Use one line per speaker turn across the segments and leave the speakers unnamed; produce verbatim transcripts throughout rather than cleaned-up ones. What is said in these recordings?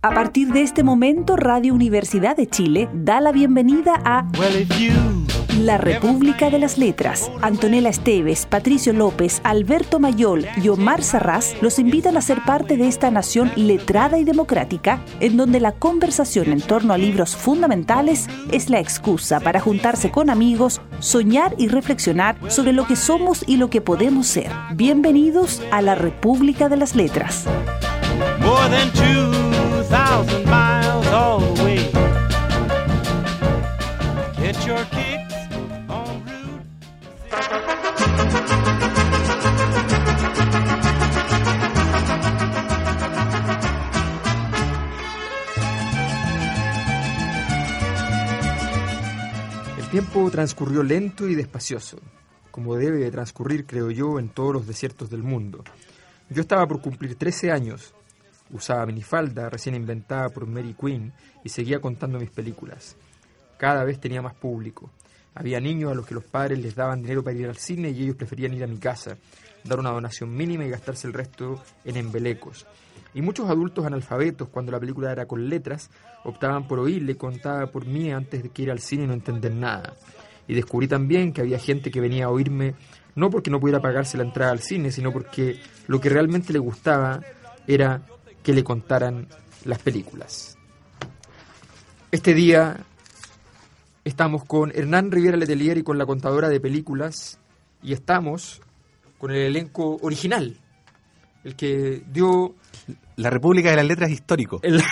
A partir de este momento, Radio Universidad de Chile da la bienvenida a La República de las Letras. Antonella Esteves, Patricio López, Alberto Mayol y Omar Sarraz los invitan a ser parte de esta nación letrada y democrática, en donde la conversación en torno a libros fundamentales es la excusa para juntarse con amigos, soñar y reflexionar sobre lo que somos y lo que podemos ser. Bienvenidos a La República de las Letras.
More than two thousand miles away. Get your kicks on Route.
El tiempo transcurrió lento y despacioso, como debe de transcurrir, creo yo, en todos los desiertos del mundo. Yo estaba por cumplir trece años. Usaba minifalda recién inventada por Mary Queen y seguía contando mis películas. Cada vez tenía más público. Había niños a los que los padres les daban dinero para ir al cine y ellos preferían ir a mi casa, dar una donación mínima y gastarse el resto en embelecos. Y muchos adultos analfabetos, cuando la película era con letras, optaban por oírle contada por mí antes de que ir al cine y no entender nada. Y descubrí también que había gente que venía a oírme no porque no pudiera pagarse la entrada al cine, sino porque lo que realmente le gustaba era que le contaran las películas. Este día estamos con Hernán Rivera Letelier y con la contadora de películas, y estamos con el elenco original, el que dio...
La República de las Letras histórico.
El...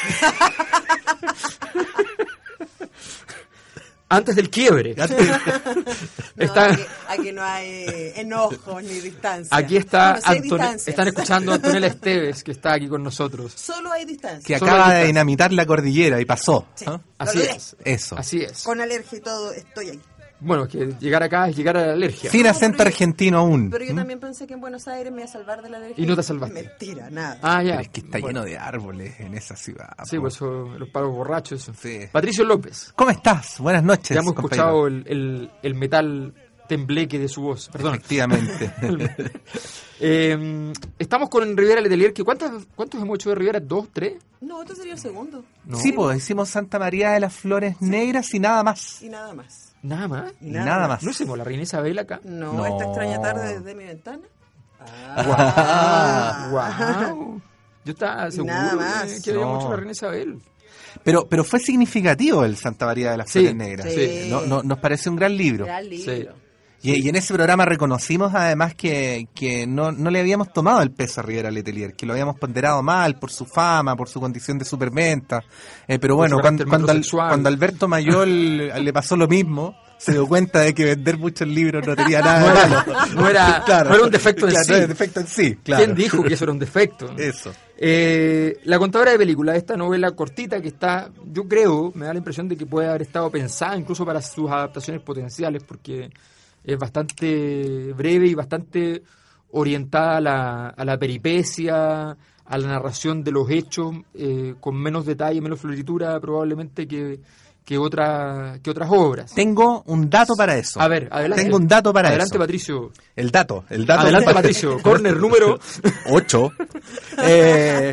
Antes del quiebre.
No, está... aquí, aquí no hay enojos ni distancia.
Aquí está
bueno, sí
Anton... Están escuchando a Antonella Esteves, que está aquí con nosotros.
Solo hay distancia.
Que Solo acaba de dinamitar la cordillera y pasó.
Sí,
¿no?
Así es.
Eso.
Así es.
Con alergia y todo, estoy ahí.
Bueno, que llegar acá es llegar a la alergia.
Sin acento argentino aún.
Pero yo
¿Mm?
también pensé que en Buenos Aires me iba a salvar de la alergia.
Y no te salvaste.
Mentira, nada.
Ah, ya.
Pero es que está
bueno.
lleno de árboles en esa ciudad.
Sí, pues eso, los palos borrachos.
Sí.
Patricio López.
¿Cómo estás? Buenas noches.
Ya hemos
compañero.
escuchado el, el, el metal tembleque de su voz. Perdón.
Efectivamente.
eh, estamos con Rivera Letelier. Que ¿cuántas, ¿Cuántos hemos hecho de Rivera? ¿Dos? ¿Tres?
No, este sería el segundo.
No.
Sí, pues hicimos Santa María de las Flores sí. Negras y nada más.
Y nada más.
¿Nada más?
Y nada, nada más.
¿No hicimos la Reina Isabel acá?
No,
no.
Esta extraña tarde desde mi ventana.
Ah, ah. Wow. Yo estaba seguro
Nada más.
que, que había
No.
mucho la Reina Isabel.
Pero, pero fue significativo el Santa María de las Flores
Sí,
Negras.
sí.
No, no, nos parece un gran libro.
Gran libro.
Sí.
Y, y en ese programa reconocimos además que, que no, no le habíamos tomado el peso a Rivera Letelier, que lo habíamos ponderado mal por su fama, por su condición de superventa. Eh, pero bueno, cuando, cuando, al, cuando Alberto Mayol le pasó lo mismo, se dio cuenta de que vender muchos libros no tenía nada de malo.
No era, claro, no era un defecto en
claro,
sí.
No era un defecto en sí, claro.
¿Quién dijo que eso era un defecto?
Eso.
Eh, la contadora de películas, esta novela cortita que está, yo creo, me da la impresión de que puede haber estado pensada incluso para sus adaptaciones potenciales, porque es bastante breve y bastante orientada a la, a la peripecia, a la narración de los hechos, eh, con menos detalle, menos floritura probablemente que, que, otra, que otras obras.
Tengo un dato para eso.
A ver, adelante.
Tengo un dato para
adelante,
eso.
Patricio.
El dato, el dato.
Adelante, Patricio. Corner número
ocho. Eh,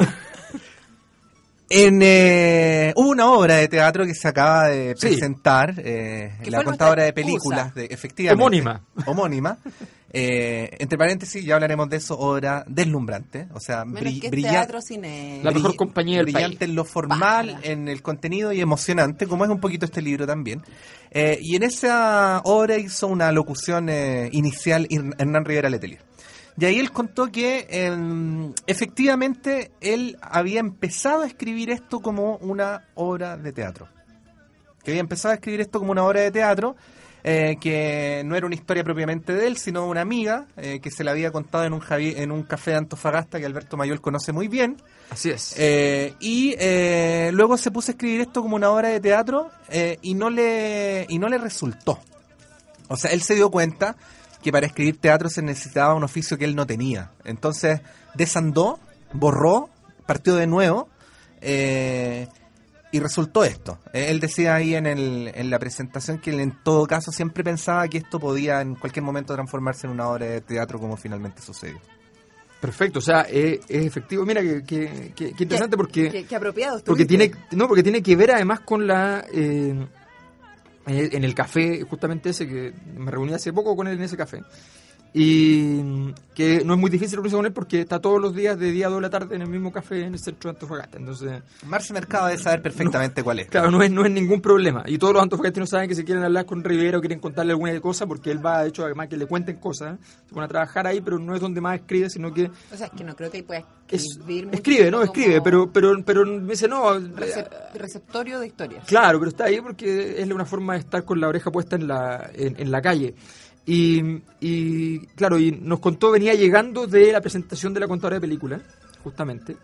en, eh, hubo una obra de teatro que se acaba de
Sí.
presentar, eh,
Que
la
fue
contadora de
nuestra
películas,
excusa.
de, efectivamente.
Homónima.
Homónima. Eh, entre paréntesis, ya hablaremos de eso, obra deslumbrante, o sea,
Menos
bri-
que
brilla-
teatro, cine.
La mejor
brill-
compañía del
brillante
país.
en lo formal,
Bájala.
en el contenido y emocionante, como es un poquito este libro también. Eh, y en esa obra hizo una locución eh, inicial Hernán Rivera Letelier. Y ahí él contó que eh, efectivamente él había empezado a escribir esto como una obra de teatro. Que había empezado a escribir esto como una obra de teatro, eh, que no era una historia propiamente de él, sino una amiga eh, que se la había contado en un, Javi- en un café de Antofagasta que Alberto Mayol conoce muy bien.
Así es.
Eh, y eh, luego se puso a escribir esto como una obra de teatro eh, y no le y no le resultó. O sea, él se dio cuenta que para escribir teatro se necesitaba un oficio que él no tenía. Entonces desandó, borró, partió de nuevo eh, y resultó esto. Eh, él decía ahí en, el, en la presentación que él en todo caso siempre pensaba que esto podía en cualquier momento transformarse en una obra de teatro como finalmente sucedió.
Perfecto, o sea, es, es efectivo. Mira, que, que, que, que interesante porque...
Qué, qué apropiado
porque
estuviste.
tiene No, porque tiene que ver además con la... Eh, en el café, justamente ese, que me reuní hace poco con él en ese café. Y que no es muy difícil reunirse con él porque está todos los días de día a dos de la tarde en el mismo café en el centro de Antofagasta. Entonces,
Marce Mercado debe saber perfectamente
no,
cuál es.
Claro, no es, no es ningún problema. Y todos los antofagastinos saben que si quieren hablar con Rivera o quieren contarle alguna cosa, porque él va, de hecho, además que le cuenten cosas, se pone a trabajar ahí, pero no es donde más escribe, sino que...
O sea, es que no creo que ahí pueda
es,
escribir mucho.
escribe, no,
como
escribe, pero, pero, pero me dice, no...
recep- receptorio de historias.
Claro, pero está ahí porque es una forma de estar con la oreja puesta en la, en, en la calle. Y, y claro, y nos contó, venía llegando de la presentación de la contadora de películas, justamente,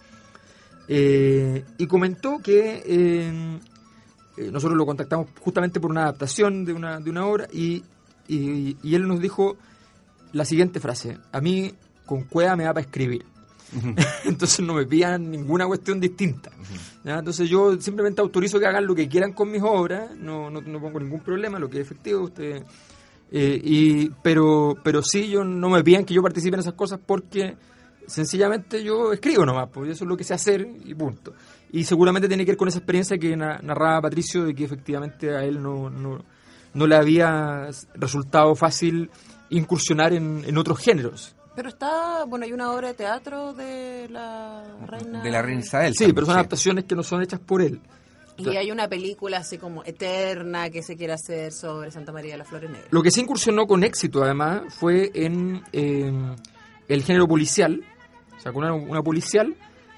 eh, y comentó que eh, eh, nosotros lo contactamos justamente por una adaptación de una, de una obra, y, y, y él nos dijo la siguiente frase: a mí con cueva me da para escribir. Uh-huh. Entonces no me pidan ninguna cuestión distinta. Uh-huh. ¿Ya? Entonces yo simplemente autorizo que hagan lo que quieran con mis obras, no, no, no pongo ningún problema, lo que es efectivo, usted... Eh, y pero pero sí, yo no me pidan que yo participe en esas cosas porque sencillamente yo escribo nomás, pues eso es lo que sé hacer y punto. Y seguramente tiene que ver con esa experiencia que na- narraba Patricio, de que efectivamente a él no, no, no le había resultado fácil incursionar en, en otros géneros.
Pero está, bueno, hay una obra de teatro de la reina...
De la reina Isabel.
Sí,
también,
pero son
sí.
adaptaciones que no son hechas por él.
Y hay una película así como eterna que se quiere hacer sobre Santa María de las Flores Negras.
Lo que se incursionó con éxito, además, fue en eh, el género policial. Sacó una, una policial,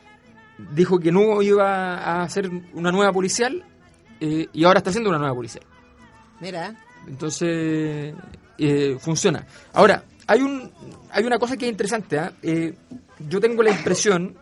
dijo que no iba a hacer una nueva policial, eh, y ahora está haciendo una nueva policial.
Mira.
Entonces, eh, funciona. Ahora, hay un hay una cosa que es interesante. ¿eh? Eh, yo tengo la impresión,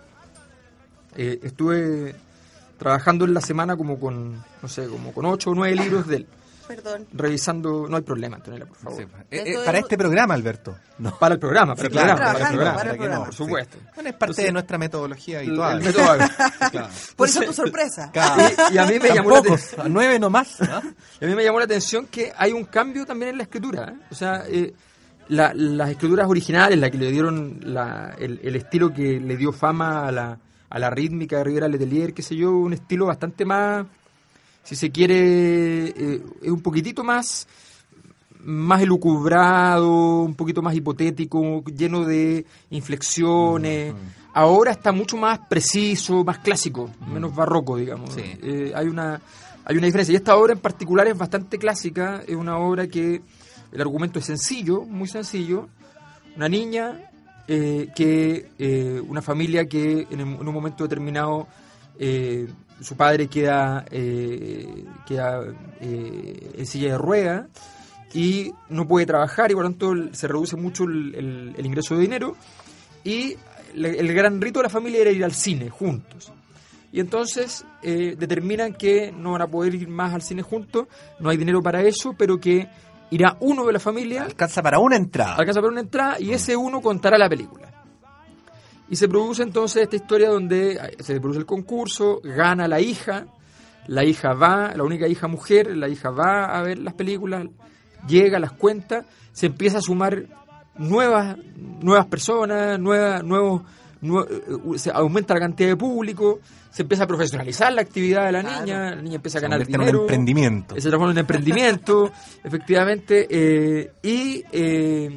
eh, estuve... trabajando en la semana como con, no sé, como con ocho o nueve libros de él.
Perdón.
Revisando, no hay problema, Antonella, por favor.
Sí, eh, eh, para este programa, Alberto.
No. Para el programa, para
Sí,
el programa,
claro,
para el programa,
para el
para que no,
programa,
por supuesto.
Sí. Bueno, es parte
Entonces,
de nuestra metodología
el,
habitual.
el método hábil.
Claro.
Por eso tu sorpresa.
Claro.
Y, y a mí me llamó la
Pocos,
atención,
nueve nomás. ¿No?
y a mí me llamó la atención que hay un cambio también en la escritura. ¿eh? O sea, eh, la, las escrituras originales, la que le dieron la, el, el estilo que le dio fama a la a la rítmica de Rivera Letelier, qué sé yo, un estilo bastante más, si se quiere, eh, es un poquitito más, más elucubrado, un poquito más hipotético, lleno de inflexiones. Mm-hmm. Ahora está mucho más preciso, más clásico, mm-hmm. menos barroco, digamos.
Sí.
Eh, hay una hay una diferencia. Y esta obra en particular es bastante clásica, es una obra que el argumento es sencillo, muy sencillo. Una niña... Eh, que eh, una familia que en, en un momento determinado eh, su padre queda eh, queda eh, en silla de ruedas y no puede trabajar y por lo tanto se reduce mucho el, el, el ingreso de dinero, y el, el gran rito de la familia era ir al cine juntos, y entonces eh, determinan que no van a poder ir más al cine juntos, no hay dinero para eso, pero que irá uno de la familia.
Alcanza para una entrada.
Alcanza para una entrada y ese uno contará la película. Y se produce entonces esta historia donde se produce el concurso, gana la hija, la hija va, la única hija mujer, la hija va a ver las películas, llega, las cuenta, se empieza a sumar nuevas nuevas personas, nuevas, nuevos, nue- se aumenta la cantidad de público, se empieza a profesionalizar la actividad de la
Claro.
niña, la niña empieza a
Se
ganar
convierte en
dinero.
un emprendimiento.
Se transforma en un emprendimiento, efectivamente, eh, y eh,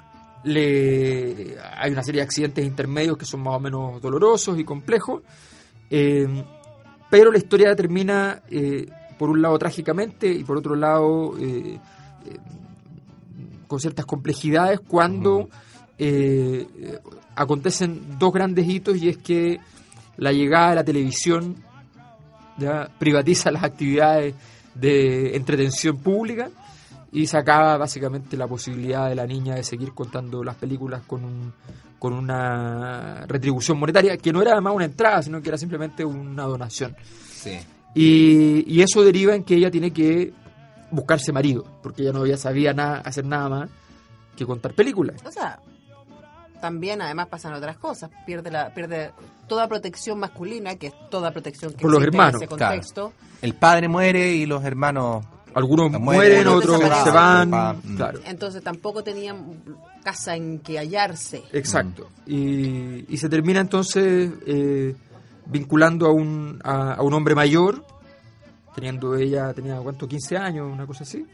le, hay una serie de accidentes intermedios que son más o menos dolorosos y complejos, eh, pero la historia termina, eh, por un lado trágicamente y por otro lado eh, eh, con ciertas complejidades cuando uh-huh. eh, acontecen dos grandes hitos, y es que la llegada de la televisión ya privatiza las actividades de entretención pública y se acaba básicamente la posibilidad de la niña de seguir contando las películas con un, con una retribución monetaria que no era además una entrada, sino que era simplemente una donación.
Sí.
Y, y eso deriva en que ella tiene que buscarse marido, porque ella no ya sabía nada, hacer nada más que contar películas.
O sea, también además pasan otras cosas. Pierde la pierde toda protección masculina, que es toda protección que
por los
existe
hermanos,
en ese contexto.
Claro. El padre muere y los hermanos
algunos
Mueren,
mueren,
otros
otros se
desaparecen.
van,
Mm.
claro.
Entonces tampoco tenían casa en que hallarse.
Exacto. Y, y se termina entonces eh, vinculando a un, a, a un hombre mayor, teniendo ella, tenía ¿cuánto? quince años, una cosa así.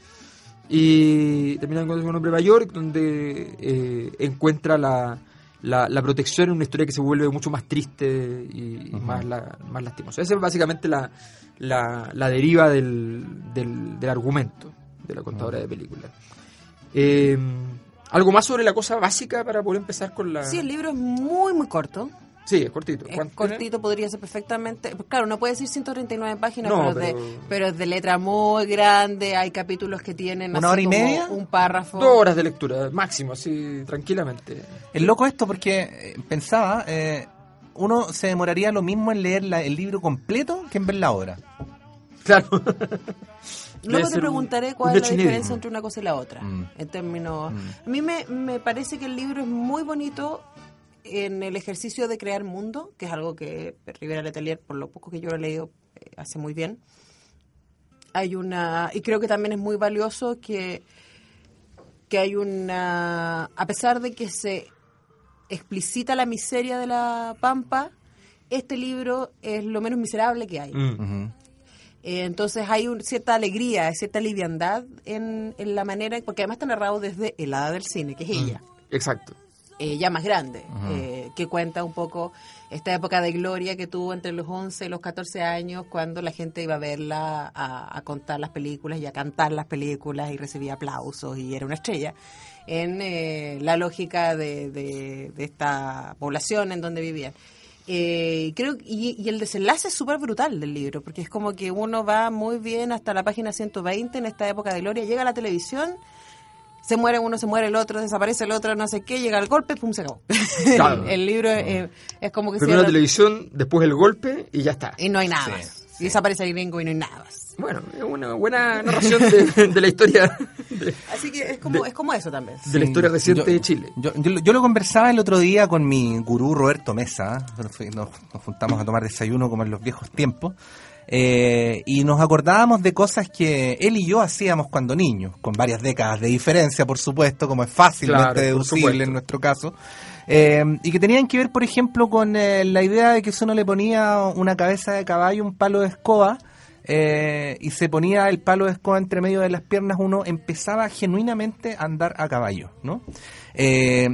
Y termina encontrando un hombre mayor donde eh, encuentra la, la, la protección en una historia que se vuelve mucho más triste y, y
Ujú.
más, la, más lastimosa. Esa es básicamente la, la, la deriva del, del, del argumento de la contadora de películas. Eh, ¿Algo más sobre la cosa básica para poder empezar con la...?
Sí, el libro es muy, muy corto.
Sí, es cortito.
Es
¿Cuánto
cortito,
tiene?
podría ser perfectamente... Claro, no puede decir ciento treinta y nueve páginas,
No,
pero, es
pero-
de, pero es de letra muy grande. Hay capítulos que tienen
¿Una
así
hora y
como
media?
un párrafo.
Dos horas de lectura, máximo, así, tranquilamente.
Es loco esto porque eh, pensaba, eh, uno se demoraría lo mismo en leer la- el libro completo que en ver la obra.
Claro.
Luego
Debe
te
ser
preguntaré
un-
cuál
un
es la
hecho
diferencia
inédito.
entre una cosa y la otra.
Mm.
En términos...
Mm.
A mí me, me parece que el libro es muy bonito en el ejercicio de crear mundo, que es algo que Rivera Letelier, por lo poco que yo lo he leído, eh, hace muy bien. Hay una... Y creo que también es muy valioso que, que hay una... A pesar de que se explicita la miseria de la Pampa, este libro es lo menos miserable que hay.
Mm.
Ujú.
Eh, entonces hay un, cierta alegría, cierta liviandad en, en la manera, porque además está narrado desde el hada del cine, que es ella,
Exacto.
eh, ya más grande,
Ujú.
eh, que cuenta un poco esta época de gloria que tuvo entre los once y los catorce años, cuando la gente iba a verla, a, a contar las películas y a cantar las películas y recibía aplausos y era una estrella, en eh, la lógica de, de, de esta población en donde vivían. Eh, creo y, y el desenlace es súper brutal del libro, porque es como que uno va muy bien hasta la página ciento veinte en esta época de gloria, llega a la televisión, se muere uno, se muere el otro, desaparece el otro, no sé qué, llega el golpe, pum, se acabó.
Claro.
el, el libro eh, es como que
Primero la
cierra-
televisión, después el golpe y ya está.
y no hay nada
Sí,
más.
sí.
Y desaparece el gringo y no hay nada más.
Bueno, es una buena narración de, de la historia de,
Así que es como,
De-
es como eso también.
de la historia reciente
Yo-
de Chile.
Yo, yo, yo lo conversaba el otro día con mi gurú Roberto Mesa, ¿eh? nos, nos juntamos a tomar desayuno como en los viejos tiempos, eh, y nos acordábamos de cosas que él y yo hacíamos cuando niños, con varias décadas de diferencia, por supuesto, como es fácilmente
Claro, por
deducible
supuesto.
en nuestro caso, eh, y que tenían que ver, por ejemplo, con eh, la idea de que si uno le ponía una cabeza de caballo, un palo de escoba, eh, y se ponía el palo de escoba entre medio de las piernas, uno empezaba genuinamente a andar a caballo, ¿no? Eh,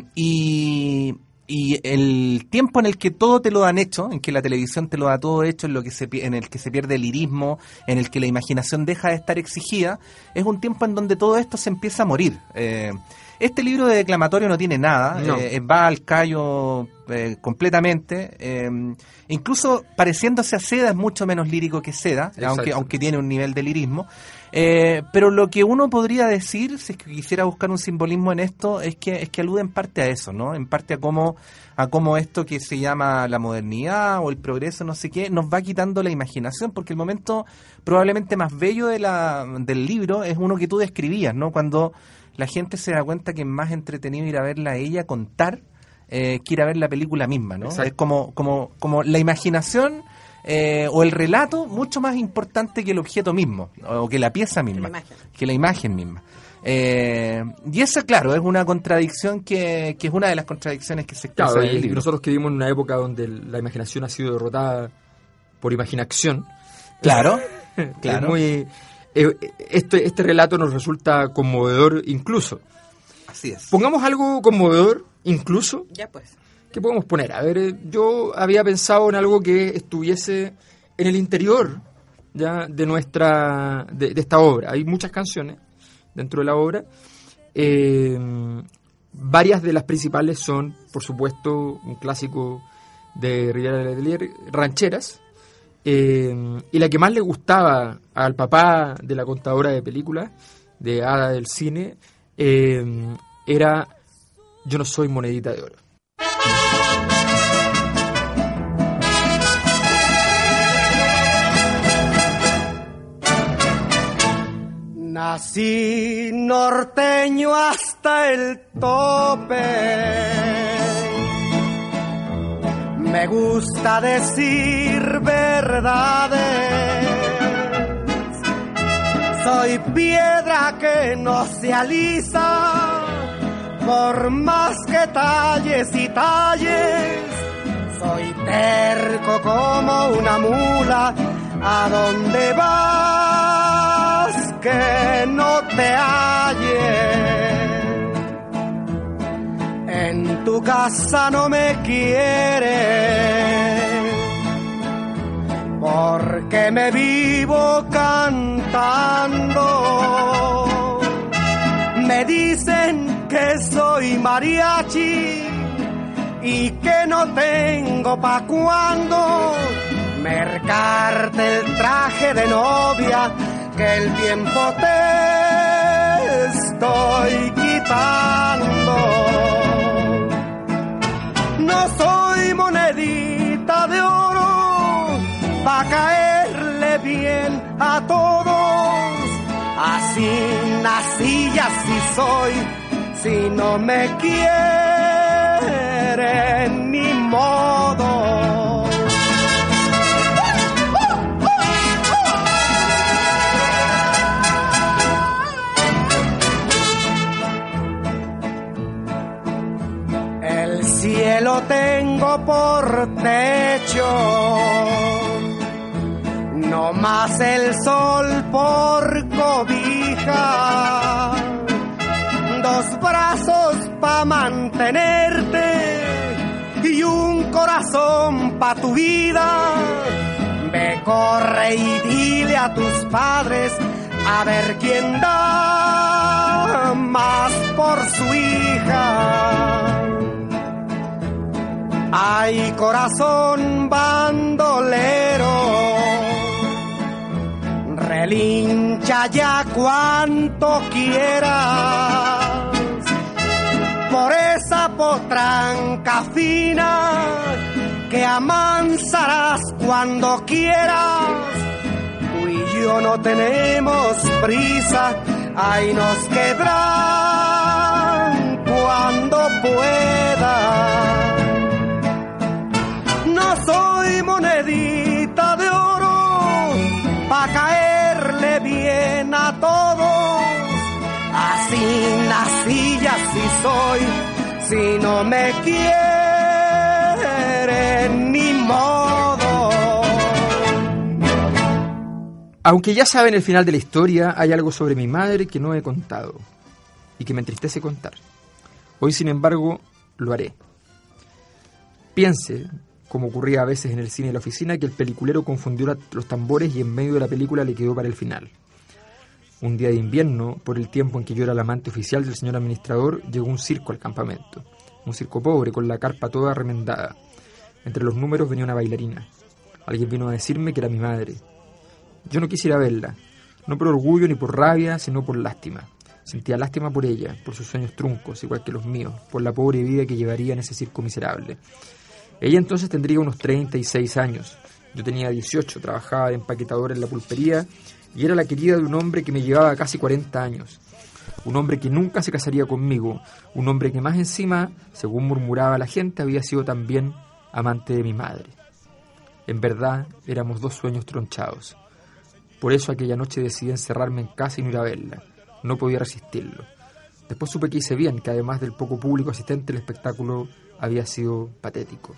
y, y el tiempo en el que todo te lo dan hecho, en que la televisión te lo da todo hecho, en, lo que se, pi- en el que se pierde el lirismo, en el que la imaginación deja de estar exigida, es un tiempo en donde todo esto se empieza a morir. Eh, este libro de declamatorio no tiene nada,
No.
eh, va al callo eh, completamente, eh, incluso pareciéndose a Seda es mucho menos lírico que Seda,
Exacto.
aunque, aunque tiene un nivel de lirismo. Eh, pero lo que uno podría decir, si es que quisiera buscar un simbolismo en esto, es que es que alude en parte a eso, ¿no? En parte a cómo a cómo esto que se llama la modernidad o el progreso, no sé qué, nos va quitando la imaginación, porque el momento probablemente más bello de la, del libro es uno que tú describías, ¿no? Cuando la gente se da cuenta que es más entretenido ir a verla a ella contar eh, que ir a ver la película misma, ¿no?
Exacto.
Es como como como la imaginación eh, o el relato mucho más importante que el objeto mismo o que la pieza misma,
Que la imagen.
que la imagen misma. Eh, y esa, claro, es una contradicción que, que es una de las contradicciones que se expresa
Claro,
en el
y
libro.
nosotros que vivimos en una época donde la imaginación ha sido derrotada por imaginación.
Claro,
Es
claro.
muy, eh, este, este relato nos resulta conmovedor incluso.
Así es.
Pongamos algo conmovedor incluso.
Ya pues.
¿Qué podemos poner? A ver, eh, yo había pensado en algo que estuviese en el interior ya de nuestra de, de esta obra. Hay muchas canciones dentro de la obra. Eh, varias de las principales son, por supuesto, un clásico de Rivera Letelier, rancheras. Eh, y la que más le gustaba al papá de la contadora de películas, de Hada del Cine, eh, era Yo no soy monedita de oro.
Nací norteño hasta el tope. Me gusta decir verdades. Soy piedra que no se alisa, por más que talles y talles. Soy terco como una mula, ¿a dónde vas que no te halles? En tu casa no me quieres, porque me vivo cantando. Me dicen que soy mariachi y que no tengo pa' cuando mercarte el traje de novia que el tiempo te estoy quitando. No soy monedita de oro pa' caerle bien a todos. Así nací y así soy. Si no me quieren, ni modo. El cielo tengo por techo, no más el sol por cobija. Dos brazos pa' mantenerte y un corazón pa' tu vida. Ve, corre y dile a tus padres a ver quién da más por su hija. Ay, corazón bandolero, relincha ya cuanto quieras por esa potranca fina que amansarás cuando quieras. Tú y yo no tenemos prisa, ahí nos quedarán cuando pueda. No soy monedita de oro pa' caerle bien a todos. Así nací y así soy. Si no me quieren, ni modo.
Aunque ya saben el final de la historia, hay algo sobre mi madre que no he contado y que me entristece contar. Hoy, sin embargo, lo haré. Piense, como ocurría a veces en el cine de la oficina, que el peliculero confundió los tambores y en medio de la película le quedó para el final. Un día de invierno, por el tiempo en que yo era el amante oficial del señor administrador, llegó un circo al campamento. Un circo pobre, con la carpa toda remendada. Entre los números venía una bailarina. Alguien vino a decirme que era mi madre. Yo no quisiera verla, no por orgullo ni por rabia, sino por lástima. Sentía lástima por ella, por sus sueños truncos, igual que los míos, por la pobre vida que llevaría en ese circo miserable. Ella entonces tendría unos treinta y seis años. Yo tenía dieciocho, trabajaba de empaquetadora en la pulpería y era la querida de un hombre que me llevaba casi cuarenta años. Un hombre que nunca se casaría conmigo, un hombre que más encima, según murmuraba la gente, había sido también amante de mi madre. En verdad, éramos dos sueños tronchados. Por eso aquella noche decidí encerrarme en casa y no ir a verla. No podía resistirlo. Después supe que hice bien, que además del poco público asistente, el espectáculo había sido patético.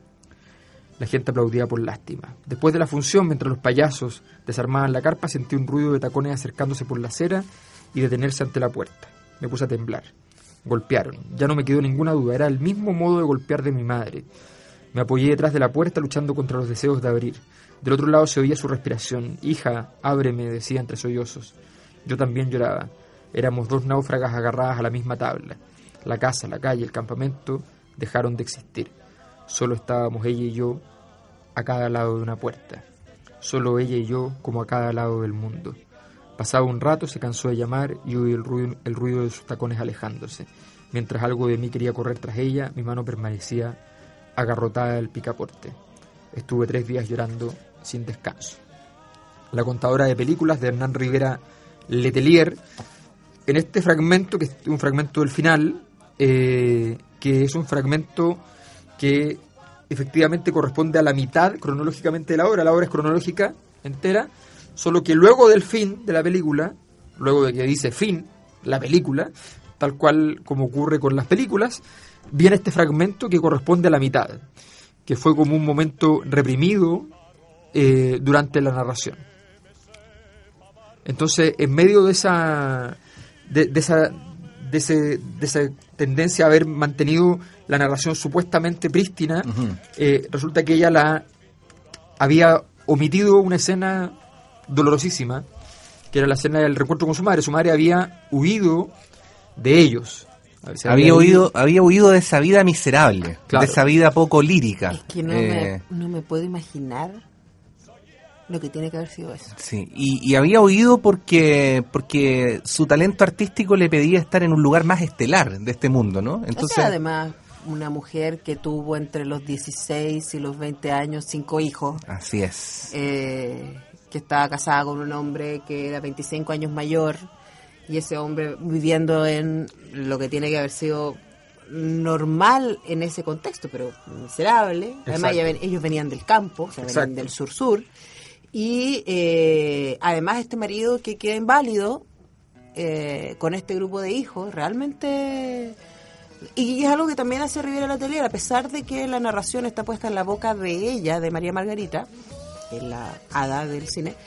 La gente aplaudía por lástima. Después de la función, mientras los payasos desarmaban la carpa, sentí un ruido de tacones acercándose por la acera y detenerse ante la puerta. Me puse a temblar. Golpearon. Ya no me quedó ninguna duda. Era el mismo modo de golpear de mi madre. Me apoyé detrás de la puerta luchando contra los deseos de abrir. Del otro lado se oía su respiración. «Hija, ábreme», decía entre sollozos. Yo también lloraba. Éramos dos náufragas agarradas a la misma tabla. La casa, la calle, el campamento dejaron de existir. Solo estábamos ella y yo a cada lado de una puerta. Solo ella y yo como a cada lado del mundo. Pasaba un rato, se cansó de llamar y oí el ruido, el ruido de sus tacones alejándose. Mientras algo de mí quería correr tras ella, mi mano permanecía agarrotada al picaporte. Estuve tres días llorando sin descanso. La contadora de películas de Hernán Rivera Letelier, en este fragmento, que es un fragmento del final, eh, que es un fragmento que efectivamente corresponde a la mitad cronológicamente de la obra. La obra es cronológica entera, solo que luego del fin de la película luego de que dice fin, la película, tal cual como ocurre con las películas, viene este fragmento que corresponde a la mitad, que fue como un momento reprimido eh, durante la narración. Entonces, en medio de esa de, de esa de, ese, de esa tendencia a haber mantenido la narración supuestamente prístina, uh-huh. eh, resulta que ella la había omitido una escena dolorosísima, que era la escena del reencuentro con su madre. Su madre había huido de ellos.
Había, había huido, había huido de esa vida miserable, claro. de esa vida poco lírica.
Es que no, eh, me, no me puedo imaginar lo que tiene que haber sido eso.
Sí, y, y había huido porque porque su talento artístico le pedía estar en un lugar más estelar de este mundo, ¿no?
Entonces, o sea, además, una mujer que tuvo entre los dieciséis y los veinte años cinco hijos.
Así es.
Eh, que estaba casada con un hombre que era veinticinco años mayor, y ese hombre viviendo en lo que tiene que haber sido normal en ese contexto, pero miserable. Exacto. Además, ven, ellos venían del campo, o sea, venían Exacto. del sur-sur. Y eh, además este marido que queda inválido eh, con este grupo de hijos, realmente... Y es algo que también hace Rivera Letelier, a pesar de que la narración está puesta en la boca de ella, de María Margarita, que es la hada del cine,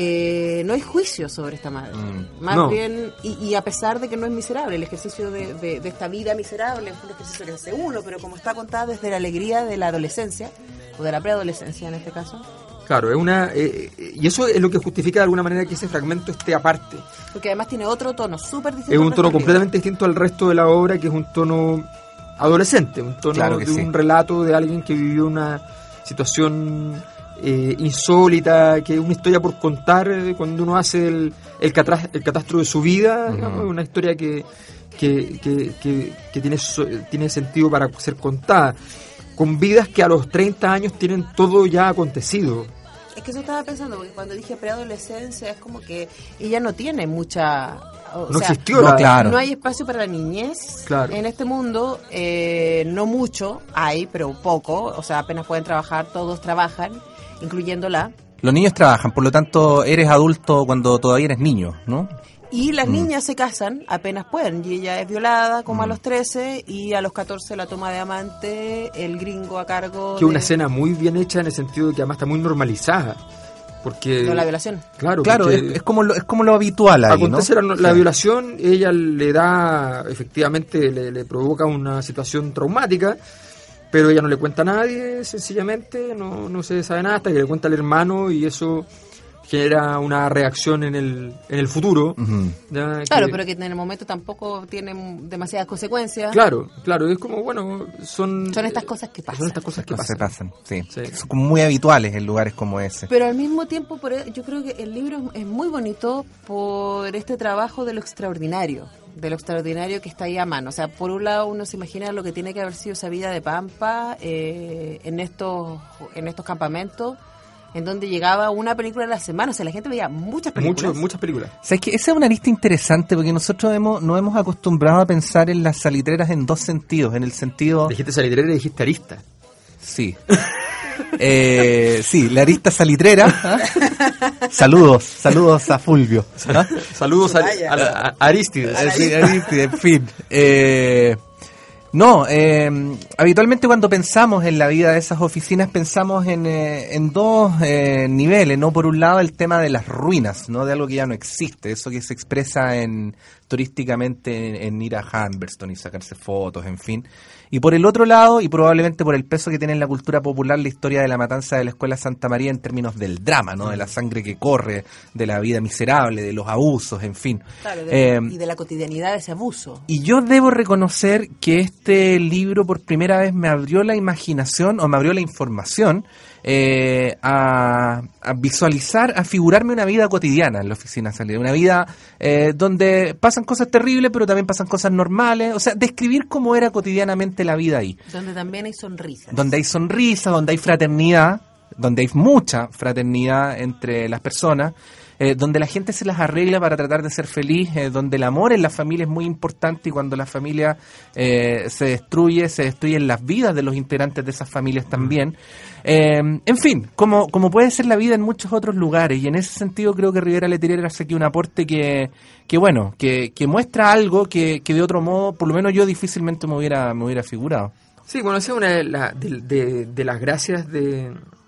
eh, no hay juicio sobre esta madre. Mm, Más no. bien, y, y a pesar de que no es miserable, el ejercicio de, de, de esta vida miserable es un ejercicio que hace uno, pero como está contada desde la alegría de la adolescencia, o de la preadolescencia en este caso.
Claro, es una eh, y eso es lo que justifica de alguna manera que ese fragmento esté aparte.
Porque además tiene otro tono súper distinto.
Es un tono completamente distinto al resto de la obra, que es un tono adolescente, un tono claro de sí. un relato de alguien que vivió una situación eh, insólita, que es una historia por contar eh, cuando uno hace el, el, catras, el catastro de su vida, uh-huh. digamos, una historia que, que, que, que, que tiene, tiene sentido para ser contada, con vidas que a los treinta años tienen todo ya acontecido.
Es que eso estaba pensando, porque cuando dije preadolescencia es como que ella no tiene mucha... O
no
sea,
existió
no,
la...
claro. No hay espacio para la niñez
claro.
en este mundo, eh, no mucho hay, pero poco, o sea, apenas pueden trabajar, todos trabajan, incluyéndola.
Los niños trabajan, por lo tanto eres adulto cuando todavía eres niño, ¿no?
Y las
mm.
niñas se casan apenas pueden, y ella es violada como mm. a los trece, y a los catorce la toma de amante, el gringo a cargo.
Que es
de...
una escena muy bien hecha en el sentido de que además está muy normalizada. Porque
no la violación.
Claro,
claro es, es como lo, es como lo habitual ahí,
acontece
¿no?
la, la sí. violación, ella le da, efectivamente, le, le provoca una situación traumática, pero ella no le cuenta a nadie, sencillamente, no, no se sabe nada hasta que le cuenta al hermano, y eso genera una reacción en el en el futuro.
Uh-huh.
¿ya? Claro, que, pero que en el momento tampoco tienen demasiadas consecuencias.
Claro, claro, es como, bueno, son...
Son estas cosas que pasan.
Son estas cosas que pasan.
pasan sí. Sí. Son como muy habituales en lugares como ese.
Pero al mismo tiempo, por, yo creo que el libro es muy bonito por este trabajo de lo extraordinario, de lo extraordinario que está ahí a mano. O sea, por un lado uno se imagina lo que tiene que haber sido esa vida de Pampa eh, en estos en estos campamentos, en donde llegaba una película a la semana. O sea, la gente veía muchas películas.
Mucho, muchas películas.
O sea, es que esa es una lista interesante, porque nosotros hemos, nos hemos acostumbrado a pensar en las salitreras en dos sentidos. En el sentido...
Dijiste salitrera y dijiste arista.
Sí. eh, sí, la arista salitrera. ¿Ah? Saludos, saludos a Fulvio. ¿Ah?
Saludos a, a, a, a Aristides.
A sí, Aristides, en fin. Eh... No, eh, habitualmente cuando pensamos en la vida de esas oficinas pensamos en, eh, en dos eh, niveles, ¿no? Por un lado el tema de las ruinas, ¿no? De algo que ya no existe, eso que se expresa en turísticamente en, en ir a Humberston y sacarse fotos, en fin. Y por el otro lado, y probablemente por el peso que tiene en la cultura popular la historia de la matanza de la Escuela Santa María en términos del drama, ¿no? De la sangre que corre, de la vida miserable, de los abusos, en fin.
Claro, de, eh, y de la cotidianidad de ese abuso.
Y yo debo reconocer que este libro por primera vez me abrió la imaginación, o me abrió la información, eh, a, a visualizar, a figurarme una vida cotidiana en la oficina Salida, una vida eh, donde pasan cosas terribles, pero también pasan cosas normales, o sea, describir cómo era cotidianamente la vida ahí.
Donde también hay sonrisas.
Donde hay sonrisas, donde hay fraternidad, donde hay mucha fraternidad entre las personas, eh, donde la gente se las arregla para tratar de ser feliz, eh, donde el amor en la familia es muy importante y cuando la familia eh, se destruye, se destruyen las vidas de los integrantes de esas familias también. Eh, en fin, como, como puede ser la vida en muchos otros lugares, y en ese sentido creo que Rivera Letelier hace aquí un aporte que, que bueno, que, que muestra algo que, que de otro modo, por lo menos yo difícilmente me hubiera, me hubiera figurado.
Sí, bueno, esa es una de, la, de, de, de las gracias de,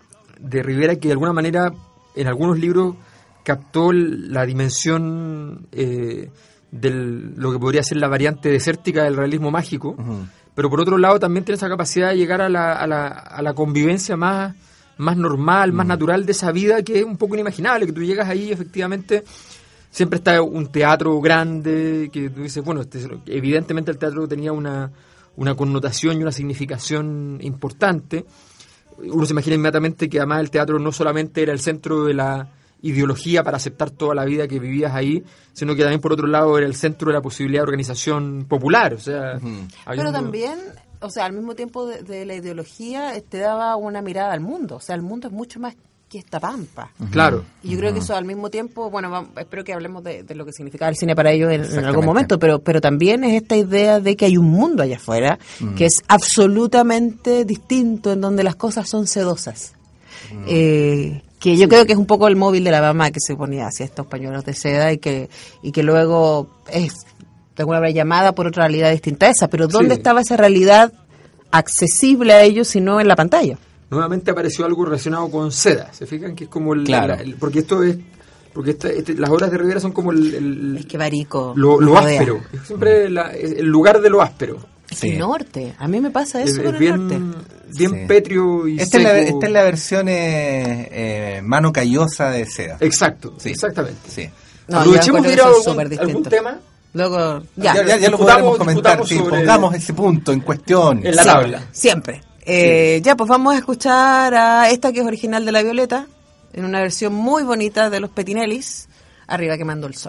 de Rivera, que de alguna manera en algunos libros captó la dimensión eh, de lo que podría ser la variante desértica del realismo mágico, uh-huh. pero por otro lado también tiene esa capacidad de llegar a la, a la, a la convivencia más, más normal, uh-huh. más natural de esa vida que es un poco inimaginable, que tú llegas ahí y efectivamente siempre está un teatro grande, que tú dices, bueno, este, evidentemente el teatro tenía una... una connotación y una significación importante. Uno se imagina inmediatamente que además el teatro no solamente era el centro de la ideología para aceptar toda la vida que vivías ahí, sino que también por otro lado era el centro de la posibilidad de organización popular. O sea,
uh-huh. Pero uno... también, o sea, al mismo tiempo de, de la ideología te daba una mirada al mundo. O sea, el mundo es mucho más que esta pampa.
Uh-huh. Claro.
Y yo creo que eso al mismo tiempo, bueno, vamos, espero que hablemos de, de lo que significaba el cine para ellos en, en algún momento, pero pero también es esta idea de que hay un mundo allá afuera uh-huh. que es absolutamente distinto, en donde las cosas son sedosas. Uh-huh. Eh, que yo sí. creo que es un poco el móvil de la mamá que se ponía hacia estos pañuelos de seda y que y que luego es de alguna manera llamada por otra realidad distinta a esa, pero ¿dónde sí. estaba esa realidad accesible a ellos si no en la pantalla?
Nuevamente apareció algo relacionado con seda, ¿se fijan? Que es como el...
Claro.
La, el porque esto es... Porque esta, este, las obras de Rivera son como el... el
es que Barico...
Lo, lo áspero. Es siempre la, es el lugar de lo áspero.
Sí. El norte. A mí me pasa eso
es,
con
es bien,
el norte.
Bien sí. pétreo y
esta
seco.
Es la, esta es la versión eh, eh, mano callosa de seda.
Exacto,
sí.
exactamente.
Sí.
No, aprovechemos de ir a algún, algún tema...
Luego, ya,
ya, ya, ya lo podremos comentar, sí, pongamos ese punto en cuestión.
En la
siempre,
tabla.
Siempre. Eh, sí. Ya, pues vamos a escuchar a esta que es original de La Violeta, en una versión muy bonita de los Petinellis, Arriba quemando el sol.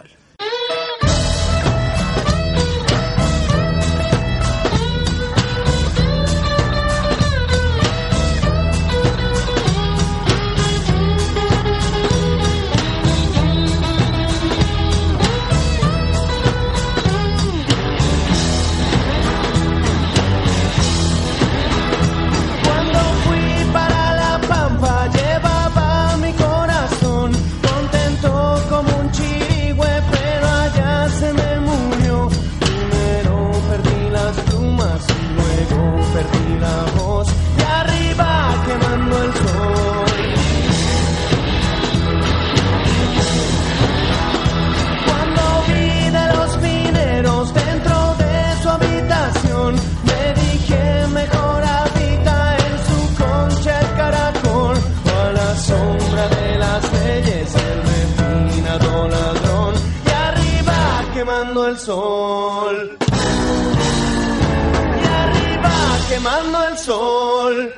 El sol y arriba quemando el sol.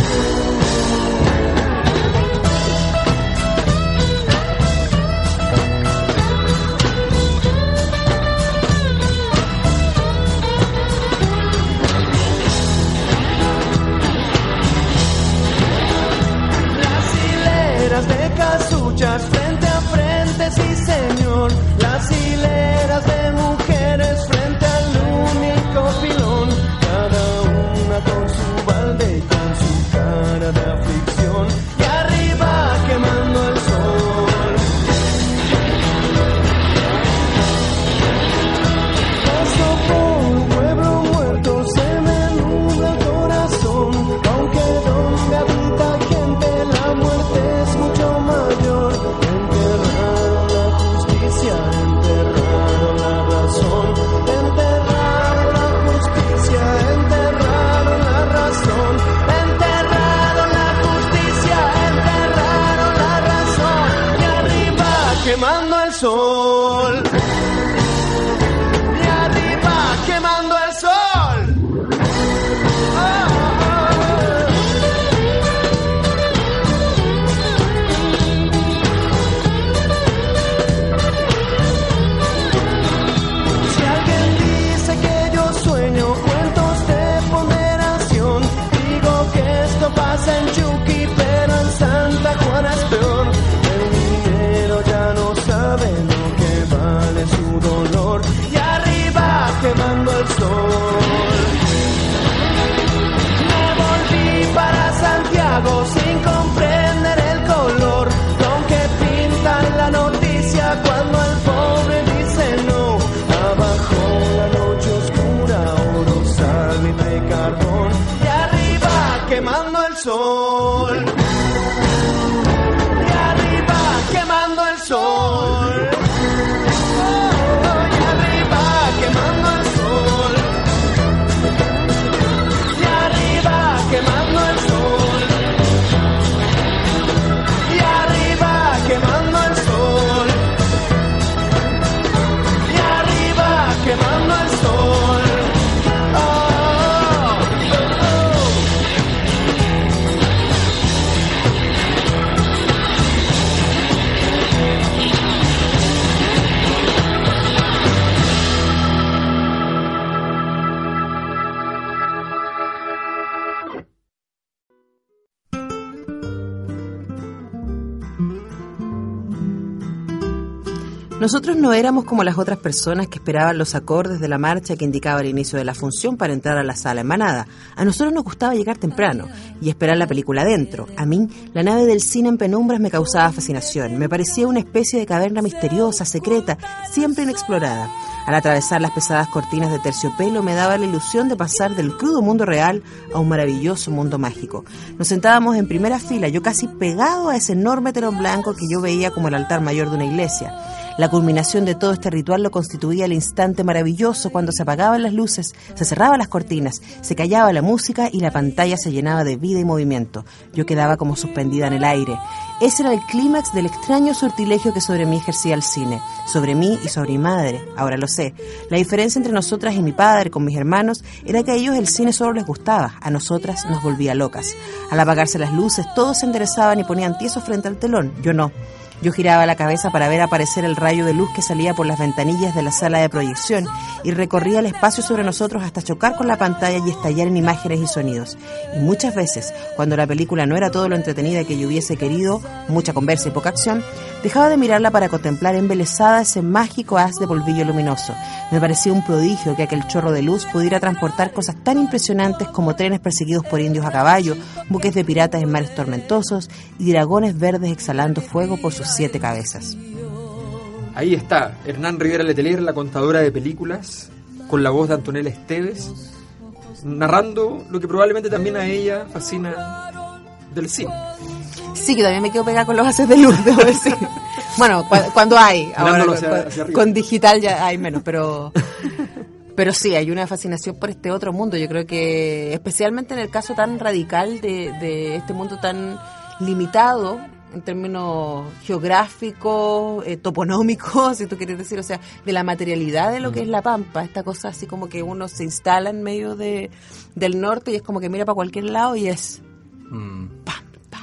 Las hileras de casuchas frente a frente, sí señor. Las hileras de mujeres frente al único pilón, cada una con su balde y con su cara de aflicción, y arriba quemando el sol. Paso por un pueblo muerto, se me nubla el corazón, aunque donde habita gente la muerte es mucho mayor. Enterraron la justicia, enterraron la razón, enterraron la justicia, enterraron la razón, enterraron la justicia, enterraron la razón, y arriba quemando el sol, y arriba quemando el sol. Oh, oh, oh. Si alguien dice que yo sueño cuentos de ponderación, digo que esto pasa en Chucky, pero en Santa Juana es peor. El dinero ya no
Nosotros no éramos como las otras personas que esperaban los acordes de la marcha que indicaba el inicio de la función para entrar a la sala en manada. A nosotros nos gustaba llegar temprano y esperar la película adentro. A mí, la nave del cine en penumbras me causaba fascinación. Me parecía una especie de caverna misteriosa, secreta, siempre inexplorada. Al atravesar las pesadas cortinas de terciopelo me daba la ilusión de pasar del crudo mundo real a un maravilloso mundo mágico. Nos sentábamos en primera fila, yo casi pegado a ese enorme telón blanco que yo veía como el altar mayor de una iglesia. La culminación de todo este ritual lo constituía el instante maravilloso cuando se apagaban las luces, se cerraban las cortinas, se callaba la música y la pantalla se llenaba de vida y movimiento. Yo quedaba como suspendida en el aire. Ese era el clímax del extraño sortilegio que sobre mí ejercía el cine, sobre mí y sobre mi madre, ahora lo sé. La diferencia entre nosotras y mi padre con mis hermanos era que a ellos el cine solo les gustaba, a nosotras nos volvía locas. Al apagarse las luces, todos se enderezaban y ponían tiesos frente al telón, yo no. Yo giraba la cabeza para ver aparecer el rayo de luz que salía por las ventanillas de la sala de proyección y recorría el espacio sobre nosotros hasta chocar con la pantalla y estallar en imágenes y sonidos. Y muchas veces, cuando la película no era todo lo entretenida que yo hubiese querido, mucha conversa y poca acción, dejaba de mirarla para contemplar embelesada ese mágico haz de polvillo luminoso. Me parecía un prodigio que aquel chorro de luz pudiera transportar cosas tan impresionantes como trenes perseguidos por indios a caballo, buques de piratas en mares tormentosos y dragones verdes exhalando fuego por sus siete cabezas.
Ahí está, Hernán Rivera Letelier, la contadora de películas, con la voz de Antonella Esteves, narrando lo que probablemente también a ella fascina del cine.
Sí, que también me quedo pegada con los haces de luz, debo decir. Bueno, cu- cuando hay, ahora con,
hacia, hacia
con digital ya hay menos, pero... Pero sí, hay una fascinación por este otro mundo. Yo creo que especialmente en el caso tan radical de, de este mundo tan limitado en términos geográficos, eh, toponómicos, si tú quieres decir, o sea, de la materialidad de lo que es la Pampa, esta cosa así como que uno se instala en medio de del norte y es como que mira para cualquier lado y es mm. Pampa.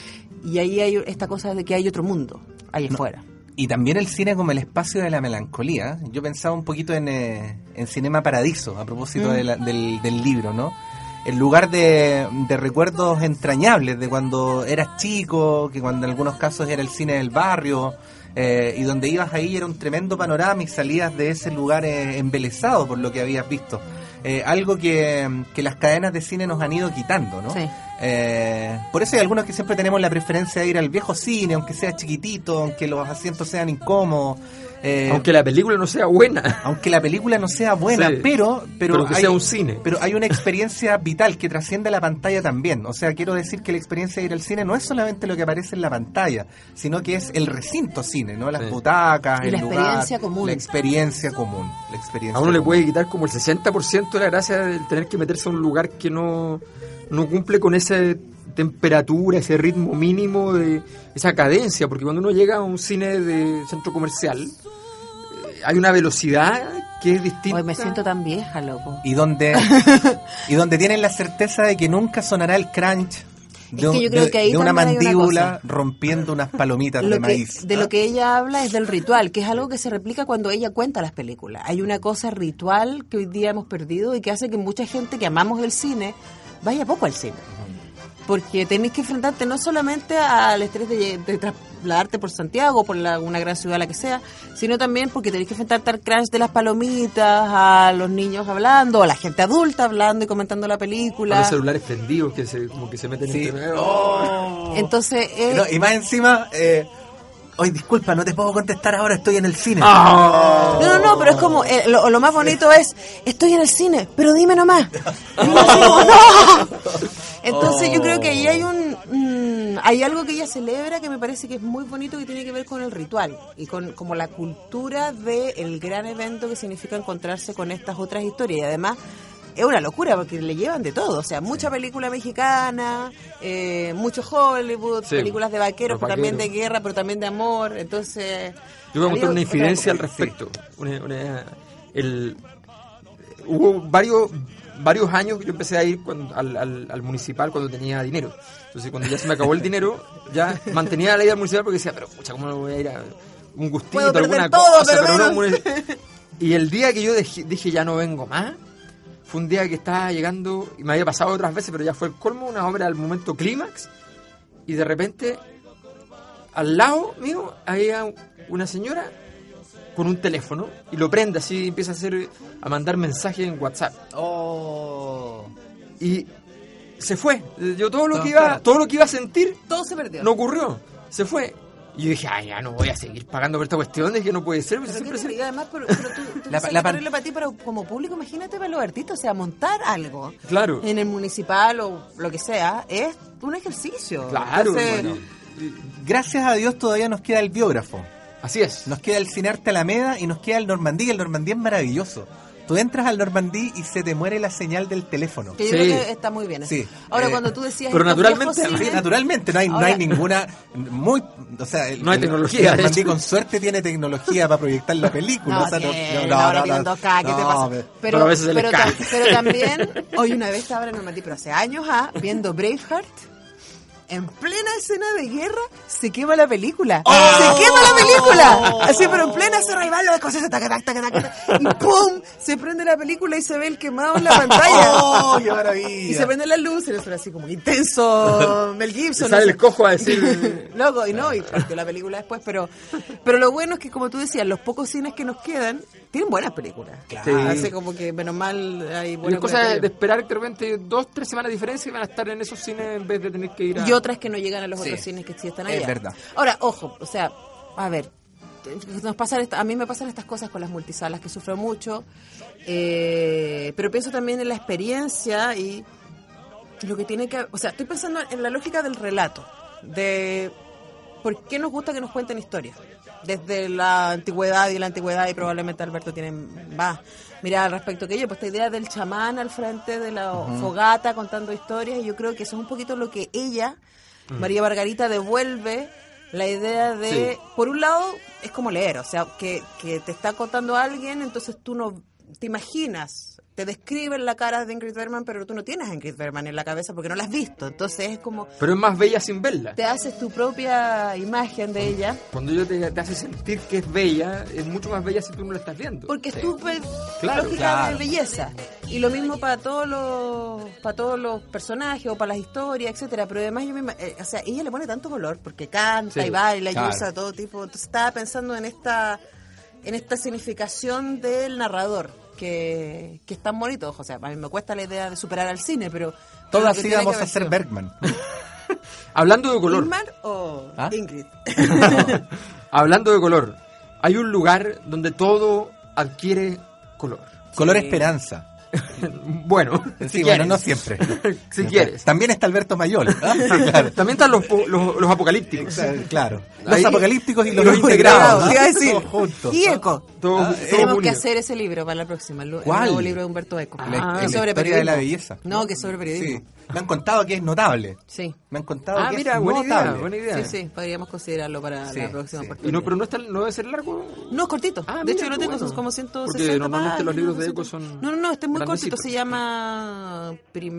Y ahí hay esta cosa de que hay otro mundo, ahí afuera.
No. Y también el cine como el espacio de la melancolía. Yo pensaba un poquito en, eh, en Cinema Paradiso, a propósito mm. de la, del, del libro, ¿no? El lugar de, de recuerdos entrañables de cuando eras chico, que cuando en algunos casos era el cine del barrio, eh, y donde ibas ahí era un tremendo panorama y salías de ese lugar eh, embelesado por lo que habías visto. Eh, algo que, que las cadenas de cine nos han ido quitando, ¿no?
Sí.
Eh, por eso hay algunos que siempre tenemos la preferencia de ir al viejo cine, aunque sea chiquitito, aunque los asientos sean incómodos.
Eh, aunque la película no sea buena.
Aunque la película no sea buena, sí, pero, pero,
pero que
hay,
sea un cine.
Pero hay una experiencia vital que trasciende la pantalla también. O sea, quiero decir que la experiencia de ir al cine no es solamente lo que aparece en la pantalla, sino que es el recinto cine, ¿no? Las sí. butacas,
y
el
la
lugar,
experiencia común.
La experiencia común. La experiencia
a uno
común.
le puede quitar como el sesenta por ciento de la gracia de tener que meterse a un lugar que no, no cumple con esa temperatura, ese ritmo mínimo, de esa cadencia, porque cuando uno llega a un cine de centro comercial hay una velocidad que es distinta.
Hoy me siento tan vieja, loco.
Y donde y donde tienen la certeza de que nunca sonará el crunch de,
es que yo creo
de,
que ahí
de una mandíbula
una
rompiendo unas palomitas
lo
de
que,
maíz.
De
¿Ah?
lo que ella habla es del ritual, que es algo que se replica cuando ella cuenta las películas. Hay una cosa ritual que hoy día hemos perdido y que hace que mucha gente que amamos el cine vaya poco al cine. Porque tenés que enfrentarte no solamente al estrés de, de trasladarte por Santiago, por la, una gran ciudad, la que sea, sino también porque tenés que enfrentarte al crunch de las palomitas, a los niños hablando, a la gente adulta hablando y comentando la película.
A los celulares prendidos que se, como que se meten
sí.
en el...
oh.
Entonces... Eh,
no, y más encima... Eh, Oye, disculpa, no te puedo contestar ahora, estoy en el cine.
Oh. No, no, no, pero es como, eh, lo, lo más bonito es, estoy en el cine, pero dime nomás. Dime así como, ¡no! Entonces oh. yo creo que ahí hay un, mmm, hay algo que ella celebra que me parece que es muy bonito, que tiene que ver con el ritual y con como la cultura del gran evento que significa encontrarse con estas otras historias. Y además es una locura porque le llevan de todo, o sea, mucha película mexicana, eh, mucho Hollywood, sí, películas de vaqueros, pero también de guerra, pero también de amor, entonces...
Yo voy a contar una infidencia al respecto. Sí. Una, una, el, hubo varios varios años que yo empecé a ir cuando, al, al, al municipal cuando tenía dinero. Entonces cuando ya se me acabó el dinero, ya mantenía la ida al municipal porque decía, pero pucha, ¿cómo no voy a ir a un gustito, alguna
todo,
cosa?
Pero
pero no, y el día que yo dejé, dije, ya no vengo más, fue un día que estaba llegando, y me había pasado otras veces, pero ya fue el colmo, una obra al momento clímax, y de repente, al lado mío, había una señora con un teléfono y lo prende así y empieza a hacer a mandar mensajes en WhatsApp.
Oh.
Y se fue. Yo todo lo
No,
que iba,
espera.
todo lo que iba a sentir
Todo se perdió.
no ocurrió. Se fue. Y yo dije, ay, ya no voy a seguir pagando por esta cuestión, es que no puede ser.
Pero
Siempre
qué
se-
terrible, además, pero, pero tú, tú
La-
sabes
la
que
pan-
terrible para ti, pero como público, imagínate para los artistas, o sea, montar algo
Claro.
en el municipal o lo que sea, es un ejercicio.
Claro,
Entonces,
hermano.
Gracias a Dios todavía nos queda el biógrafo.
Así es.
Nos queda el Cinearte Alameda y nos queda el Normandí. Y el Normandí es maravilloso. Tú entras al Normandí y se te muere la señal del teléfono.
que yo
Sí.
creo que está muy bien eso.
Sí.
Ahora,
Eh,
cuando tú decías...
pero
estos
naturalmente,
viejos
sí,
cines-
Naturalmente, no hay, no
Ahora-
hay ninguna... muy o sea, el-
No hay
el-
tecnología,
El
de
Normandí
hecho.
con suerte tiene tecnología para proyectar la película.
No,
o sea,
tiene, ahora tienen dos K, ¿qué te
no,
pasa?
pero-
Pero,
pero a veces se les
pero,
cae.
tam- pero también, hoy una vez estaba en Normandía, pero hace años, ah, viendo Braveheart, en plena escena de guerra, se quema la película.
¡Oh!
¡Se quema la película! Así, pero en plena escena rival, los escoceses, taca, taca, taca, taca, y ¡pum! Se prende la película y se ve el quemado en la pantalla.
¡Oh, qué maravilla!
Y se prende la luz y eso era así como intenso Mel Gibson.
Y sale
no sé.
el cojo a decir...
Loco, y no, y partió la película después, pero pero lo bueno es que, como tú decías, los pocos cines que nos quedan tienen buenas películas.
Claro.
Hace como que, menos mal, hay
Y
buenas
es cosa de, de esperar que de repente dos, tres semanas de diferencia y van a estar en esos cines en vez de tener que ir a...
Y otras que no llegan a los
Sí,
otros cines que sí están
es
allá.
verdad.
Ahora, ojo, o sea, a ver, nos pasan esta- a mí me pasan estas cosas con las multisalas, que sufro mucho, eh, pero pienso también en la experiencia y lo que tiene que... O sea, estoy pensando en la lógica del relato, de por qué nos gusta que nos cuenten historias. Desde la antigüedad y la antigüedad, y probablemente Alberto tiene más mirada al respecto que yo, pues esta idea del chamán al frente de la fogata contando historias, y yo creo que eso es un poquito lo que ella, María Margarita, devuelve la idea de,
Sí.
por un lado, es como leer, o sea, que, que te está contando alguien, entonces tú no te imaginas, te describen la cara de Ingrid Bergman, pero tú no tienes a Ingrid Bergman en la cabeza porque no la has visto, entonces es como,
Pero es más bella sin verla.
te haces tu propia imagen de ella,
Cuando ella te, te hace sentir que es bella, es mucho más bella si tú no la estás viendo.
porque es tu pe-
Claro,
lógica
claro.
de belleza. Y lo mismo para todos los para todos los personajes o para las historias, etcétera. Pero además yo me ima- eh, o sea, ella le pone tanto color porque canta
Sí,
y baila y
claro.
usa todo tipo. Entonces estaba pensando en esta en esta significación del narrador que, que es tan bonito. O sea, a mí me cuesta la idea de superar al cine, pero pero lo
Todas
que tiene
íbamos
que
a
haber
ser
sido-
Bergman.
Hablando de color,
¿Ingmar o
¿Ah?
Ingrid?
hablando de color, hay un lugar donde todo adquiere color.
Color Esperanza.
Bueno,
Sí,
si
bueno,
quieres.
no siempre.
Si quieres.
También está Alberto Mayor. ¿ah? Sí, claro.
También están los, po- los, los apocalípticos.
Claro. Los
Ahí-
apocalípticos y los,
los
integrados.
integrados,
¿ah?
te iba a decir.
Todos juntos.
Y Eco.
Todos-
Ah,
todos
Tenemos que
unidos.
hacer ese libro para la próxima, el, el
¿Cuál?
nuevo libro de Humberto Eco.
Ah,
Que
la
es sobre
historia de la
periodismo.
belleza.
No, que es sobre periodismo.
Sí. Me han contado que es notable.
Sí,
Me han contado
Ah,
que
mira,
es
buena idea,
notable.
buena idea.
sí, sí, podríamos considerarlo para
Sí,
la próxima
sí.
oportunidad.
Y no, pero no, está, no debe ser largo.
No, es cortito.
Ah,
de
mira,
hecho, yo lo
qué
tengo,
bueno.
son como ciento
Porque
sesenta
normalmente los libros de
páginas,
Eco
ciento-
son
No, no, no, este es muy cortito.
grandecitos.
Se llama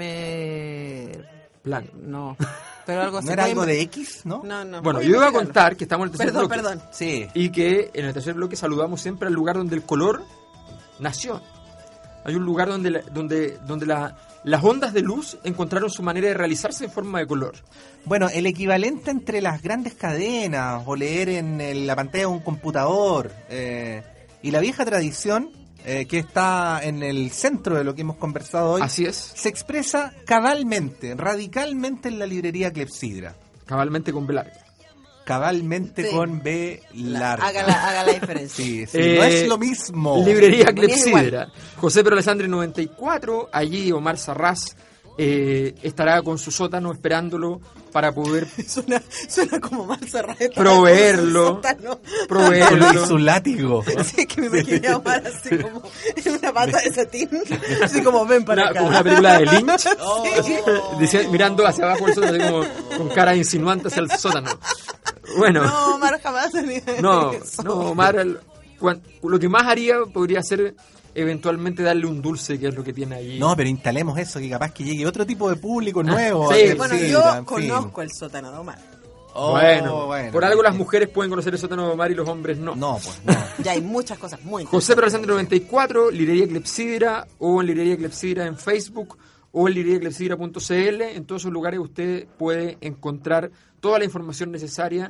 Primer...
Plan.
No, pero algo así.
¿No era
Voy a
algo
inve-
de X, no?
No, no.
Bueno,
voy
yo iba a
investigarlo.
contar que estamos en el tercer
Perdón,
bloque.
perdón.
Sí.
Y que en el tercer bloque saludamos siempre al lugar donde el color nació. Hay un lugar donde la- donde donde la- las ondas de luz encontraron su manera de realizarse en forma de color.
Bueno, el equivalente entre las grandes cadenas o leer en el- la pantalla de un computador eh, y la vieja tradición eh, que está en el centro de lo que hemos conversado hoy,
Así es,
se expresa cabalmente, radicalmente en la librería Clepsidra.
cabalmente con B larga.
Cabalmente
Sí.
con B larga.
Haga la, haga la diferencia.
Sí, sí,
Eh,
no es lo mismo.
Librería
Ponía
Clepsidra. José Pedro Alessandri noventa y cuatro. Allí Omar Sarraz eh, estará con su sótano esperándolo para poder
Suena, suena como mal cerrado.
proveerlo. proveerlo.
Y su látigo.
Sí, que me imaginé a Omar así como en una pata de satín. Así como ven para
Una-
acá.
como una película de Lynch.
Sí.
Dice- mirando hacia abajo del sótano, así como con cara insinuante hacia el sótano. Bueno,
No, Omar jamás haría
no,
eso.
no, Omar, el- cuan- lo que más haría podría ser eventualmente darle un dulce, que es lo que tiene ahí.
No, pero instalemos eso, que capaz que llegue otro tipo de público
Ah,
nuevo.
sí.
a
Bueno,
Clepsidra,
yo
en fin.
conozco el sótano de Omar.
Oh,
bueno,
bueno.
por algo las mujeres pueden conocer el sótano de Omar y los hombres no.
No, pues no.
Ya hay muchas cosas muy
José Pedro Alessandri noventa y cuatro, Librería Clepsidra, o en Librería Clepsidra en Facebook, o en librería clepsidra punto c l. En todos esos lugares usted puede encontrar toda la información necesaria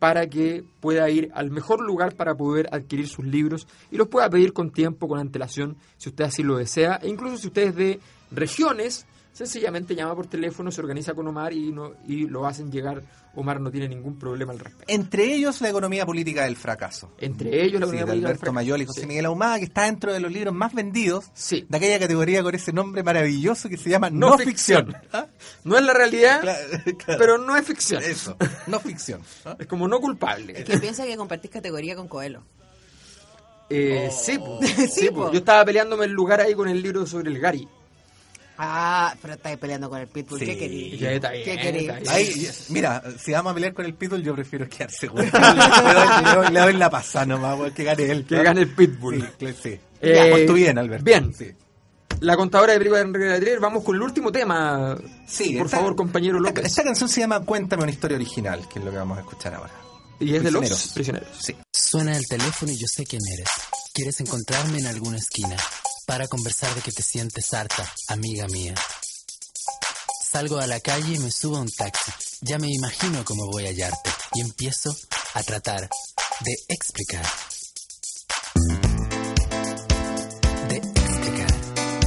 para que pueda ir al mejor lugar para poder adquirir sus libros y los pueda pedir con tiempo, con antelación, si usted así lo desea. E incluso si usted es de regiones, sencillamente llama por teléfono, se organiza con Omar y, no, y lo hacen llegar. Omar no tiene ningún problema al respecto.
Entre ellos, La economía política del fracaso.
Entre ellos, La
Sí,
economía
de
política del
Alberto
fracaso.
Mayol y José
Sí.
Miguel Ahumada, que está dentro de los libros más vendidos
Sí.
de aquella categoría con ese nombre maravilloso que se llama
No,
No,
ficción.
ficción. ¿Ah?
No es la realidad,
Claro, claro.
pero no es ficción.
Eso, no ficción. ¿Ah?
Es como no culpable.
Es que piensa que compartís categoría con Coelho.
Eh, Sí, po. Sí,
Sí,
po.
po.
Yo estaba peleándome el lugar ahí con el libro sobre el Gary.
Ah, pero estáis peleando con el Pitbull.
Sí.
¿Qué querís?
Ya está bien,
¿Qué
está
querís?
bien.
Ahí, mira, si vamos a pelear con el Pitbull, yo prefiero quedarse güey. le, doy, le doy- le doy la pasada nomás, güey, que gane él.
Que gane el Pitbull.
Sí, cl- sí.
Eh,
Por tu bien, Alberto.
bien.
Sí.
La contadora de películas de Enrique Letelier. Vamos con el último tema.
Sí,
Por
esta-
favor, compañero
esta-
López.
Esta canción se llama Cuéntame una historia original, que es lo que vamos a escuchar ahora.
Y es de los
Prisioneros.
prisioneros.
Sí.
Suena el teléfono y yo sé quién eres. Quieres encontrarme en alguna esquina para conversar de que te sientes harta, amiga mía. Salgo a la calle y me subo a un taxi. Ya me imagino cómo voy a hallarte y empiezo a tratar de explicar. De explicar.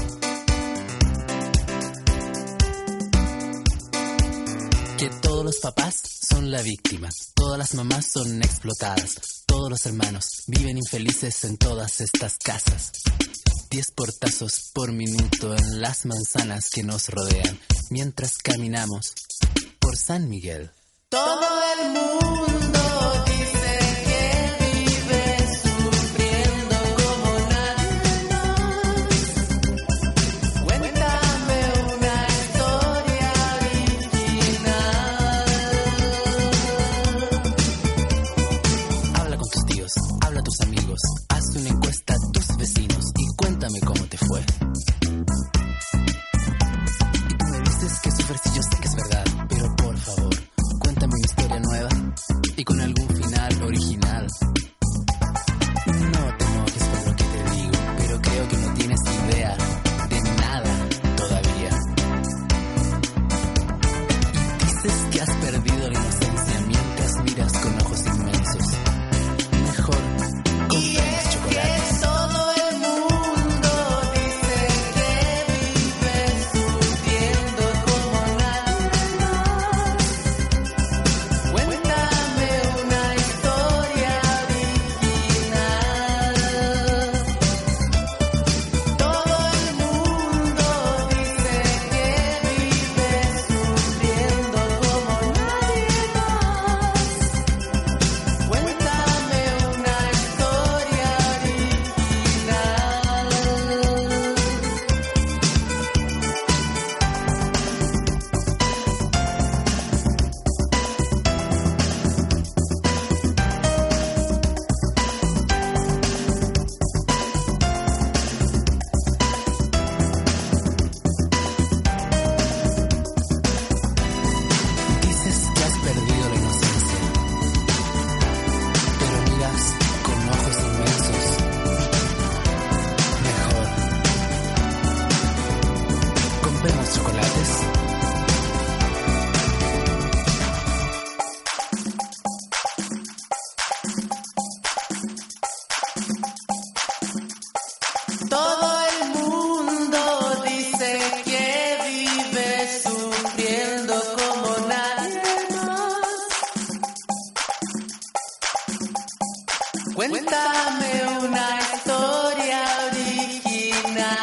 Que todos los papás son la víctima, todas las mamás son explotadas, todos los hermanos viven infelices en todas estas casas. Diez portazos por minuto en las manzanas que nos rodean, mientras caminamos por San Miguel. Todo el mundo dice que vive sufriendo como nadie más. Cuéntame una historia original. Habla con tus tíos, habla a tus amigos, haz una encuesta a tus vecinos y cuéntame cómo te fue. Y tú me dices que sufres y yo sé que es verdad, pero por favor, cuéntame una historia nueva y con algún final original. No te enojes por lo que te digo, pero creo que no tienes idea de nada todavía. Y dices que has perdido la inocencia mientras miras con ojos inmensos. Mejor compra los chocolates. Todo el mundo dice que vives sufriendo como nadie más. Cuéntame una historia original. Todo el mundo dice que vives sufriendo como nadie más. Cuéntame una historia Dices que has perdido la inocencia, pero miras con ojos inmensos. Mejor compremos chocolates. Todo el mundo dice que vive sufriendo como nadie más. Cuéntame una historia original.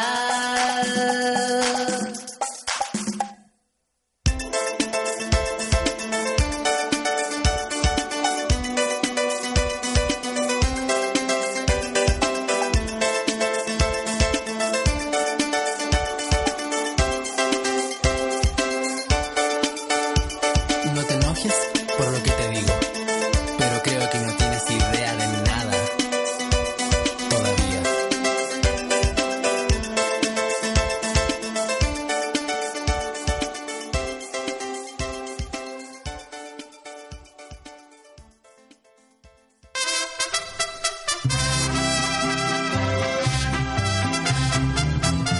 No te enojes por lo que te digo, pero creo que no tienes idea de nada todavía.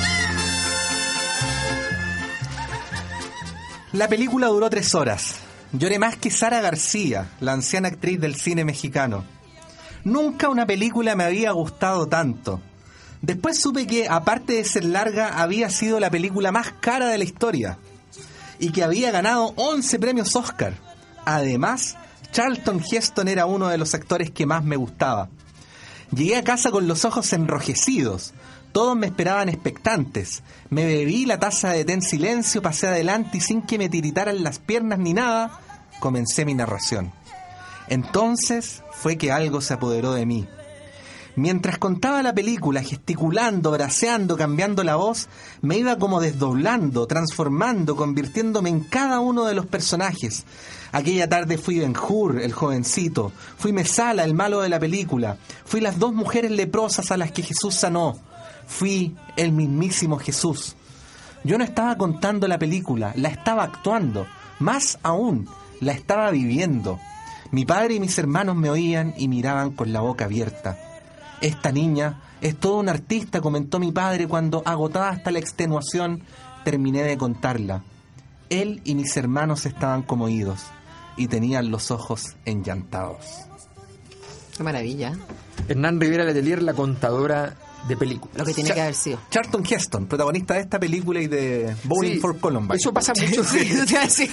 La película duró tres horas. Lloré más que Sara García, la anciana actriz del cine mexicano. Nunca una película me había gustado tanto. Después supe que, aparte de ser larga, había sido la película más cara de la historia y que había ganado once premios Oscar. Además, Charlton Heston era uno de los actores que más me gustaba. Llegué a casa con los ojos enrojecidos. Todos me esperaban expectantes. Me bebí la taza de té en silencio, pasé adelante y sin que me tiritaran las piernas ni nada, comencé mi narración. Entonces fue que algo se apoderó de mí. Mientras contaba la película, gesticulando, braceando, cambiando la voz, me iba como desdoblando, transformando, convirtiéndome en cada uno de los personajes. Aquella tarde fui Ben-Hur, el jovencito, fui Mesala, el malo de la película, fui las dos mujeres leprosas a las que Jesús sanó, fui el mismísimo Jesús. Yo no estaba contando la película, la estaba actuando, más aún, la estaba viviendo. Mi padre y mis hermanos me oían y miraban con la boca abierta. Esta niña es toda una artista, comentó mi padre cuando, agotada hasta la extenuación, terminé de contarla. Él y mis hermanos estaban conmovidos y tenían los ojos enllantados.
Qué maravilla.
Hernán Rivera Letelier, la contadora de películas.
Lo que tiene
Char-
que haber sido.
Charlton Heston, protagonista de esta película y de Bowling
Sí,
for Columbine.
Eso pasa mucho.
Sí, eso te iba a decir.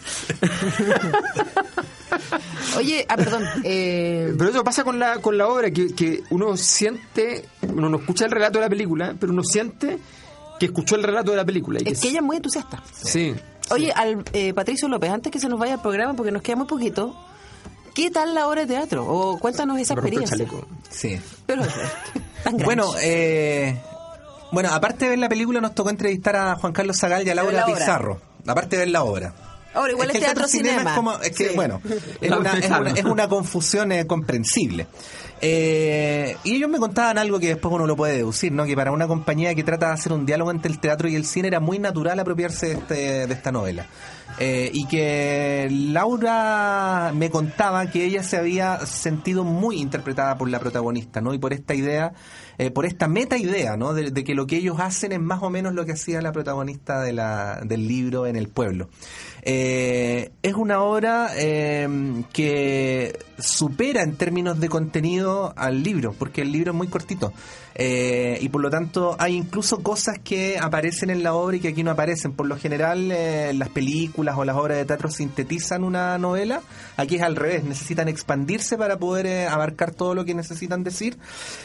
Oye, ah, perdón. Eh,
Pero eso pasa con la con la obra, que, que uno siente, uno no escucha el relato de la película, pero uno siente que escuchó el relato de la película. Y
es que ella es muy entusiasta.
Sí.
Oye, al eh, Patricio López, antes que se nos vaya el programa, porque nos queda muy poquito, ¿qué tal la obra de teatro? O cuéntanos esa
Me rompe el
experiencia.
chaleco.
Sí.
Pero tan grande.
Bueno, eh, bueno, aparte de ver la película, nos tocó entrevistar a Juan Carlos Zagal y a
De
Laura
la obra.
Pizarro. Aparte de ver la obra.
Ahora, igual
Es
es
que el
teatro cinema.
es como, es que,
Sí.
bueno, es
La
una, es,
empezaron.
una, es una confusión eh, comprensible. Eh, y ellos me contaban algo que después uno lo puede deducir, ¿no? Que para una compañía que trata de hacer un diálogo entre el teatro y el cine era muy natural apropiarse de, este, de esta novela. Eh, y que Laura me contaba que ella se había sentido muy interpretada por la protagonista, ¿no? Y por esta idea, eh, por esta meta idea, ¿no? De, de que lo que ellos hacen es más o menos lo que hacía la protagonista de la, del libro en el pueblo. Eh, es una obra eh, que supera en términos de contenido al libro, porque el libro es muy cortito. Eh, y por lo tanto hay incluso cosas que aparecen en la obra y que aquí no aparecen. Por lo general eh, las películas o las obras de teatro sintetizan una novela. Aquí es al revés, necesitan expandirse para poder eh, abarcar todo lo que necesitan decir.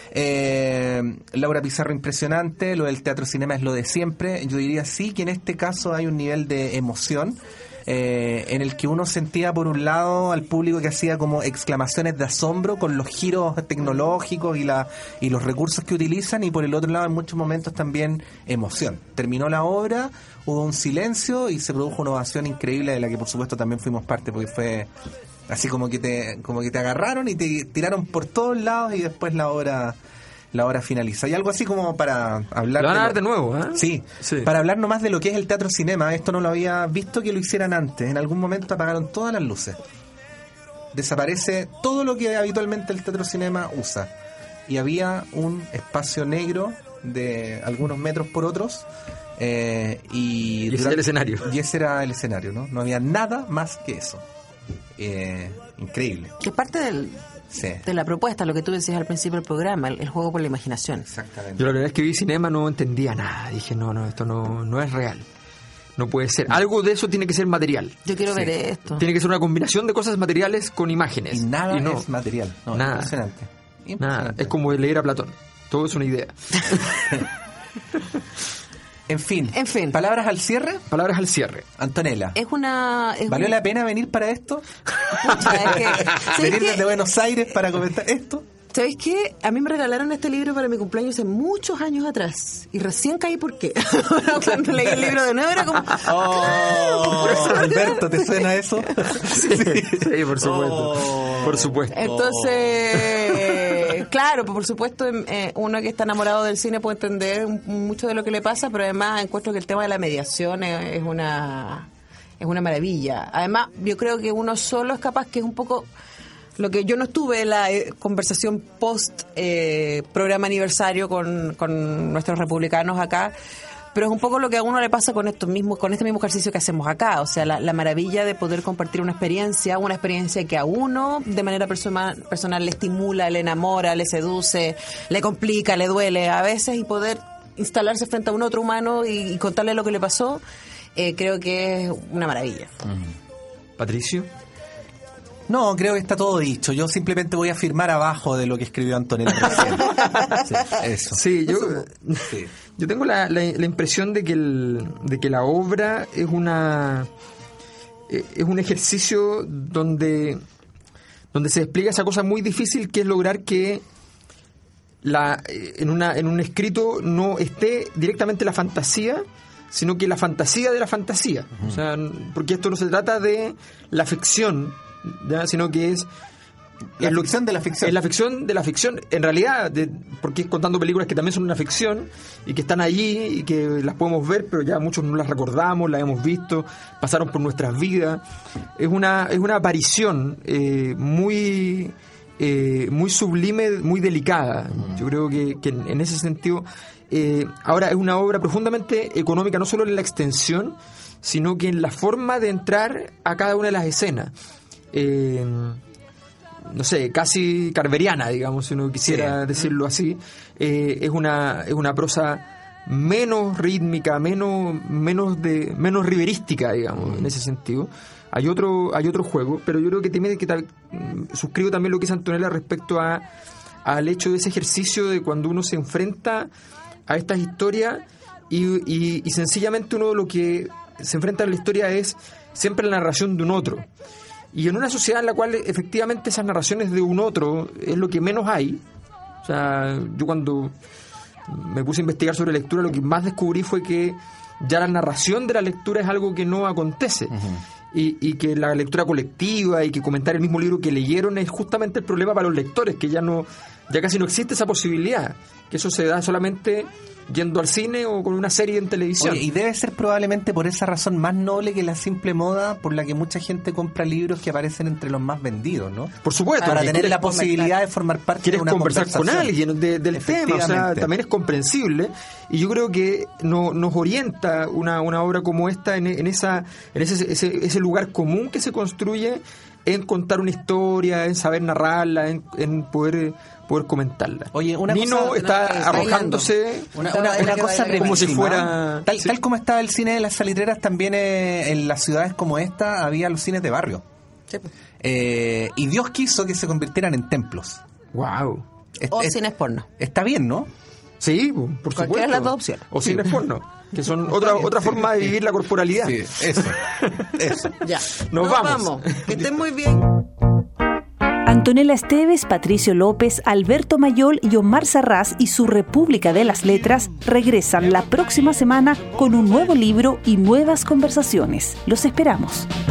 eh, Laura Pizarro impresionante, lo del teatro cinema es lo de siempre. Yo diría sí que en este caso hay un nivel de emoción Eh, en el que uno sentía por un lado al público que hacía como exclamaciones de asombro con los giros tecnológicos y, la, y los recursos que utilizan, y por el otro lado en muchos momentos también emoción. Terminó la obra, hubo un silencio y se produjo una ovación increíble de la que por supuesto también fuimos parte, porque fue así como que te, como que te agarraron y te tiraron por todos lados y después la obra... La hora finaliza. Y algo así como para hablar...
Lo van a
lo-
dar de nuevo, ¿eh?
Sí,
Sí.
para hablar nomás de lo que es el teatro cinema. Esto no lo había visto que lo hicieran antes. En algún momento apagaron todas las luces. Desaparece todo lo que habitualmente el teatro cinema usa. Y había un espacio negro de algunos metros por otros. Eh, y,
Y ese
durante-
era el escenario.
Y ese era el escenario, ¿no? No había nada más que eso. Eh, increíble.
Que es parte del,
Sí,
de la propuesta, lo que tú decías al principio del programa, el, el juego por la imaginación.
exactamente.
Yo la verdad es que vi cinema, no entendía nada. Dije, no, no, esto no, no es real. No puede ser. Algo de eso tiene que ser material.
Yo quiero
Sí.
ver esto.
Tiene que ser una combinación de cosas materiales con imágenes.
Y nada
no,
es material. No,
Nada.
Impresionante.
Nada.
Impresionante.
Es como leer a Platón. Todo es una idea.
En fin.
En fin.
Palabras al cierre.
Palabras al cierre.
Antonella.
Es una... Es
¿Valió
una-
la pena venir para esto?
Pucha, es que- ¿sabes
¿Venir
qué?
desde Buenos Aires para comentar esto?
¿Sabéis qué? A mí me regalaron este libro para mi cumpleaños hace muchos años atrás. Y recién caí por qué. Cuando leí el libro de nuevo era como...
Oh, Alberto, ¿te suena eso?
Sí, sí, por supuesto.
Oh.
Por supuesto.
Entonces, claro, pues por supuesto, eh, uno que está enamorado del cine puede entender un- mucho de lo que le pasa, pero además encuentro que el tema de la mediación es, es una es una maravilla. Además, yo creo que uno solo es capaz, que es un poco lo que yo no estuve en la eh, conversación post eh, programa aniversario con, con nuestros republicanos acá, Pero es un poco lo que a uno le pasa con estos mismos, con este mismo ejercicio que hacemos acá. O sea, la, la maravilla de poder compartir una experiencia, una experiencia que a uno de manera personal, personal le estimula, le enamora, le seduce, le complica, le duele a veces, y poder instalarse frente a un otro humano y, y contarle lo que le pasó, eh, creo que es una maravilla.
Mm. Patricio.
No, creo que está todo dicho. Yo simplemente voy a firmar abajo de lo que escribió Antonella recién. Sí, eso.
Sí, yo, sí. yo tengo la, la, la impresión de que, el, de que la obra es una es un ejercicio donde, donde se despliega esa cosa muy difícil que es lograr que la en una en un escrito no esté directamente la fantasía, sino que la fantasía de la fantasía. Uh-huh. O sea, porque esto no se trata de la ficción, ¿ya? Sino que es
la
es
ficción
lo,
de la ficción.
Es la ficción de la ficción, en realidad, de, porque es contando películas que también son una ficción y que están allí y que las podemos ver, pero ya muchos no las recordamos, las hemos visto, pasaron por nuestras vidas. Es una es una aparición eh, muy eh, muy sublime, muy delicada. Mm. Yo creo que, que en, en ese sentido, eh, ahora es una obra profundamente económica, no solo en la extensión, sino que en la forma de entrar a cada una de las escenas. Eh, no sé, casi carveriana, digamos, si uno quisiera sí. decirlo así. Eh, es una es una prosa menos rítmica, menos menos de menos riverística, digamos, en ese sentido. Hay otro hay otro juego, pero yo creo que tiene que tal, suscribo también lo que dice Antonella respecto a al hecho de ese ejercicio de cuando uno se enfrenta a estas historias y, y, y sencillamente uno lo que se enfrenta a la historia es siempre la narración de un otro. Y en una sociedad en la cual efectivamente esas narraciones de un otro es lo que menos hay. O sea, yo cuando me puse a investigar sobre lectura, lo que más descubrí fue que ya la narración de la lectura es algo que no acontece. Uh-huh. Y, y que la lectura colectiva y que comentar el mismo libro que leyeron es justamente el problema para los lectores, que ya no ya casi no existe esa posibilidad, que eso se da solamente yendo al cine o con una serie en televisión.
Oye, y debe ser probablemente por esa razón más noble que la simple moda por la que mucha gente compra libros que aparecen entre los más vendidos, ¿no?
Por supuesto.
Para tener la posibilidad de formar parte de una
conversar
conversación
con alguien de, del tema, o sea, también es comprensible, y yo creo que no, nos orienta una, una obra como esta en, en esa en ese, ese, ese lugar común que se construye en contar una historia, en saber narrarla, en, en poder poder comentarla.
Oye, una
Nino
cosa,
está,
está
arrojándose
una, una, una cosa
como si fuera
tal,
¿sí?
tal como estaba el cine de las salitreras, también eh, en las ciudades como esta había los cines de barrio. Sí. Eh, y Dios quiso que se convirtieran en templos.
Wow.
O cines porno.
Está bien, ¿no?
Sí, por supuesto.
Cualquiera de las dos opciones.
O cines porno, que son otra otra forma de vivir la corporalidad.
Sí, eso. Eso.
Ya.
Nos, Nos vamos.
vamos. Que estén muy bien.
Antonella Esteves, Patricio López, Alberto Mayol y Omar Sarraz y su República de las Letras regresan la próxima semana con un nuevo libro y nuevas conversaciones. Los esperamos.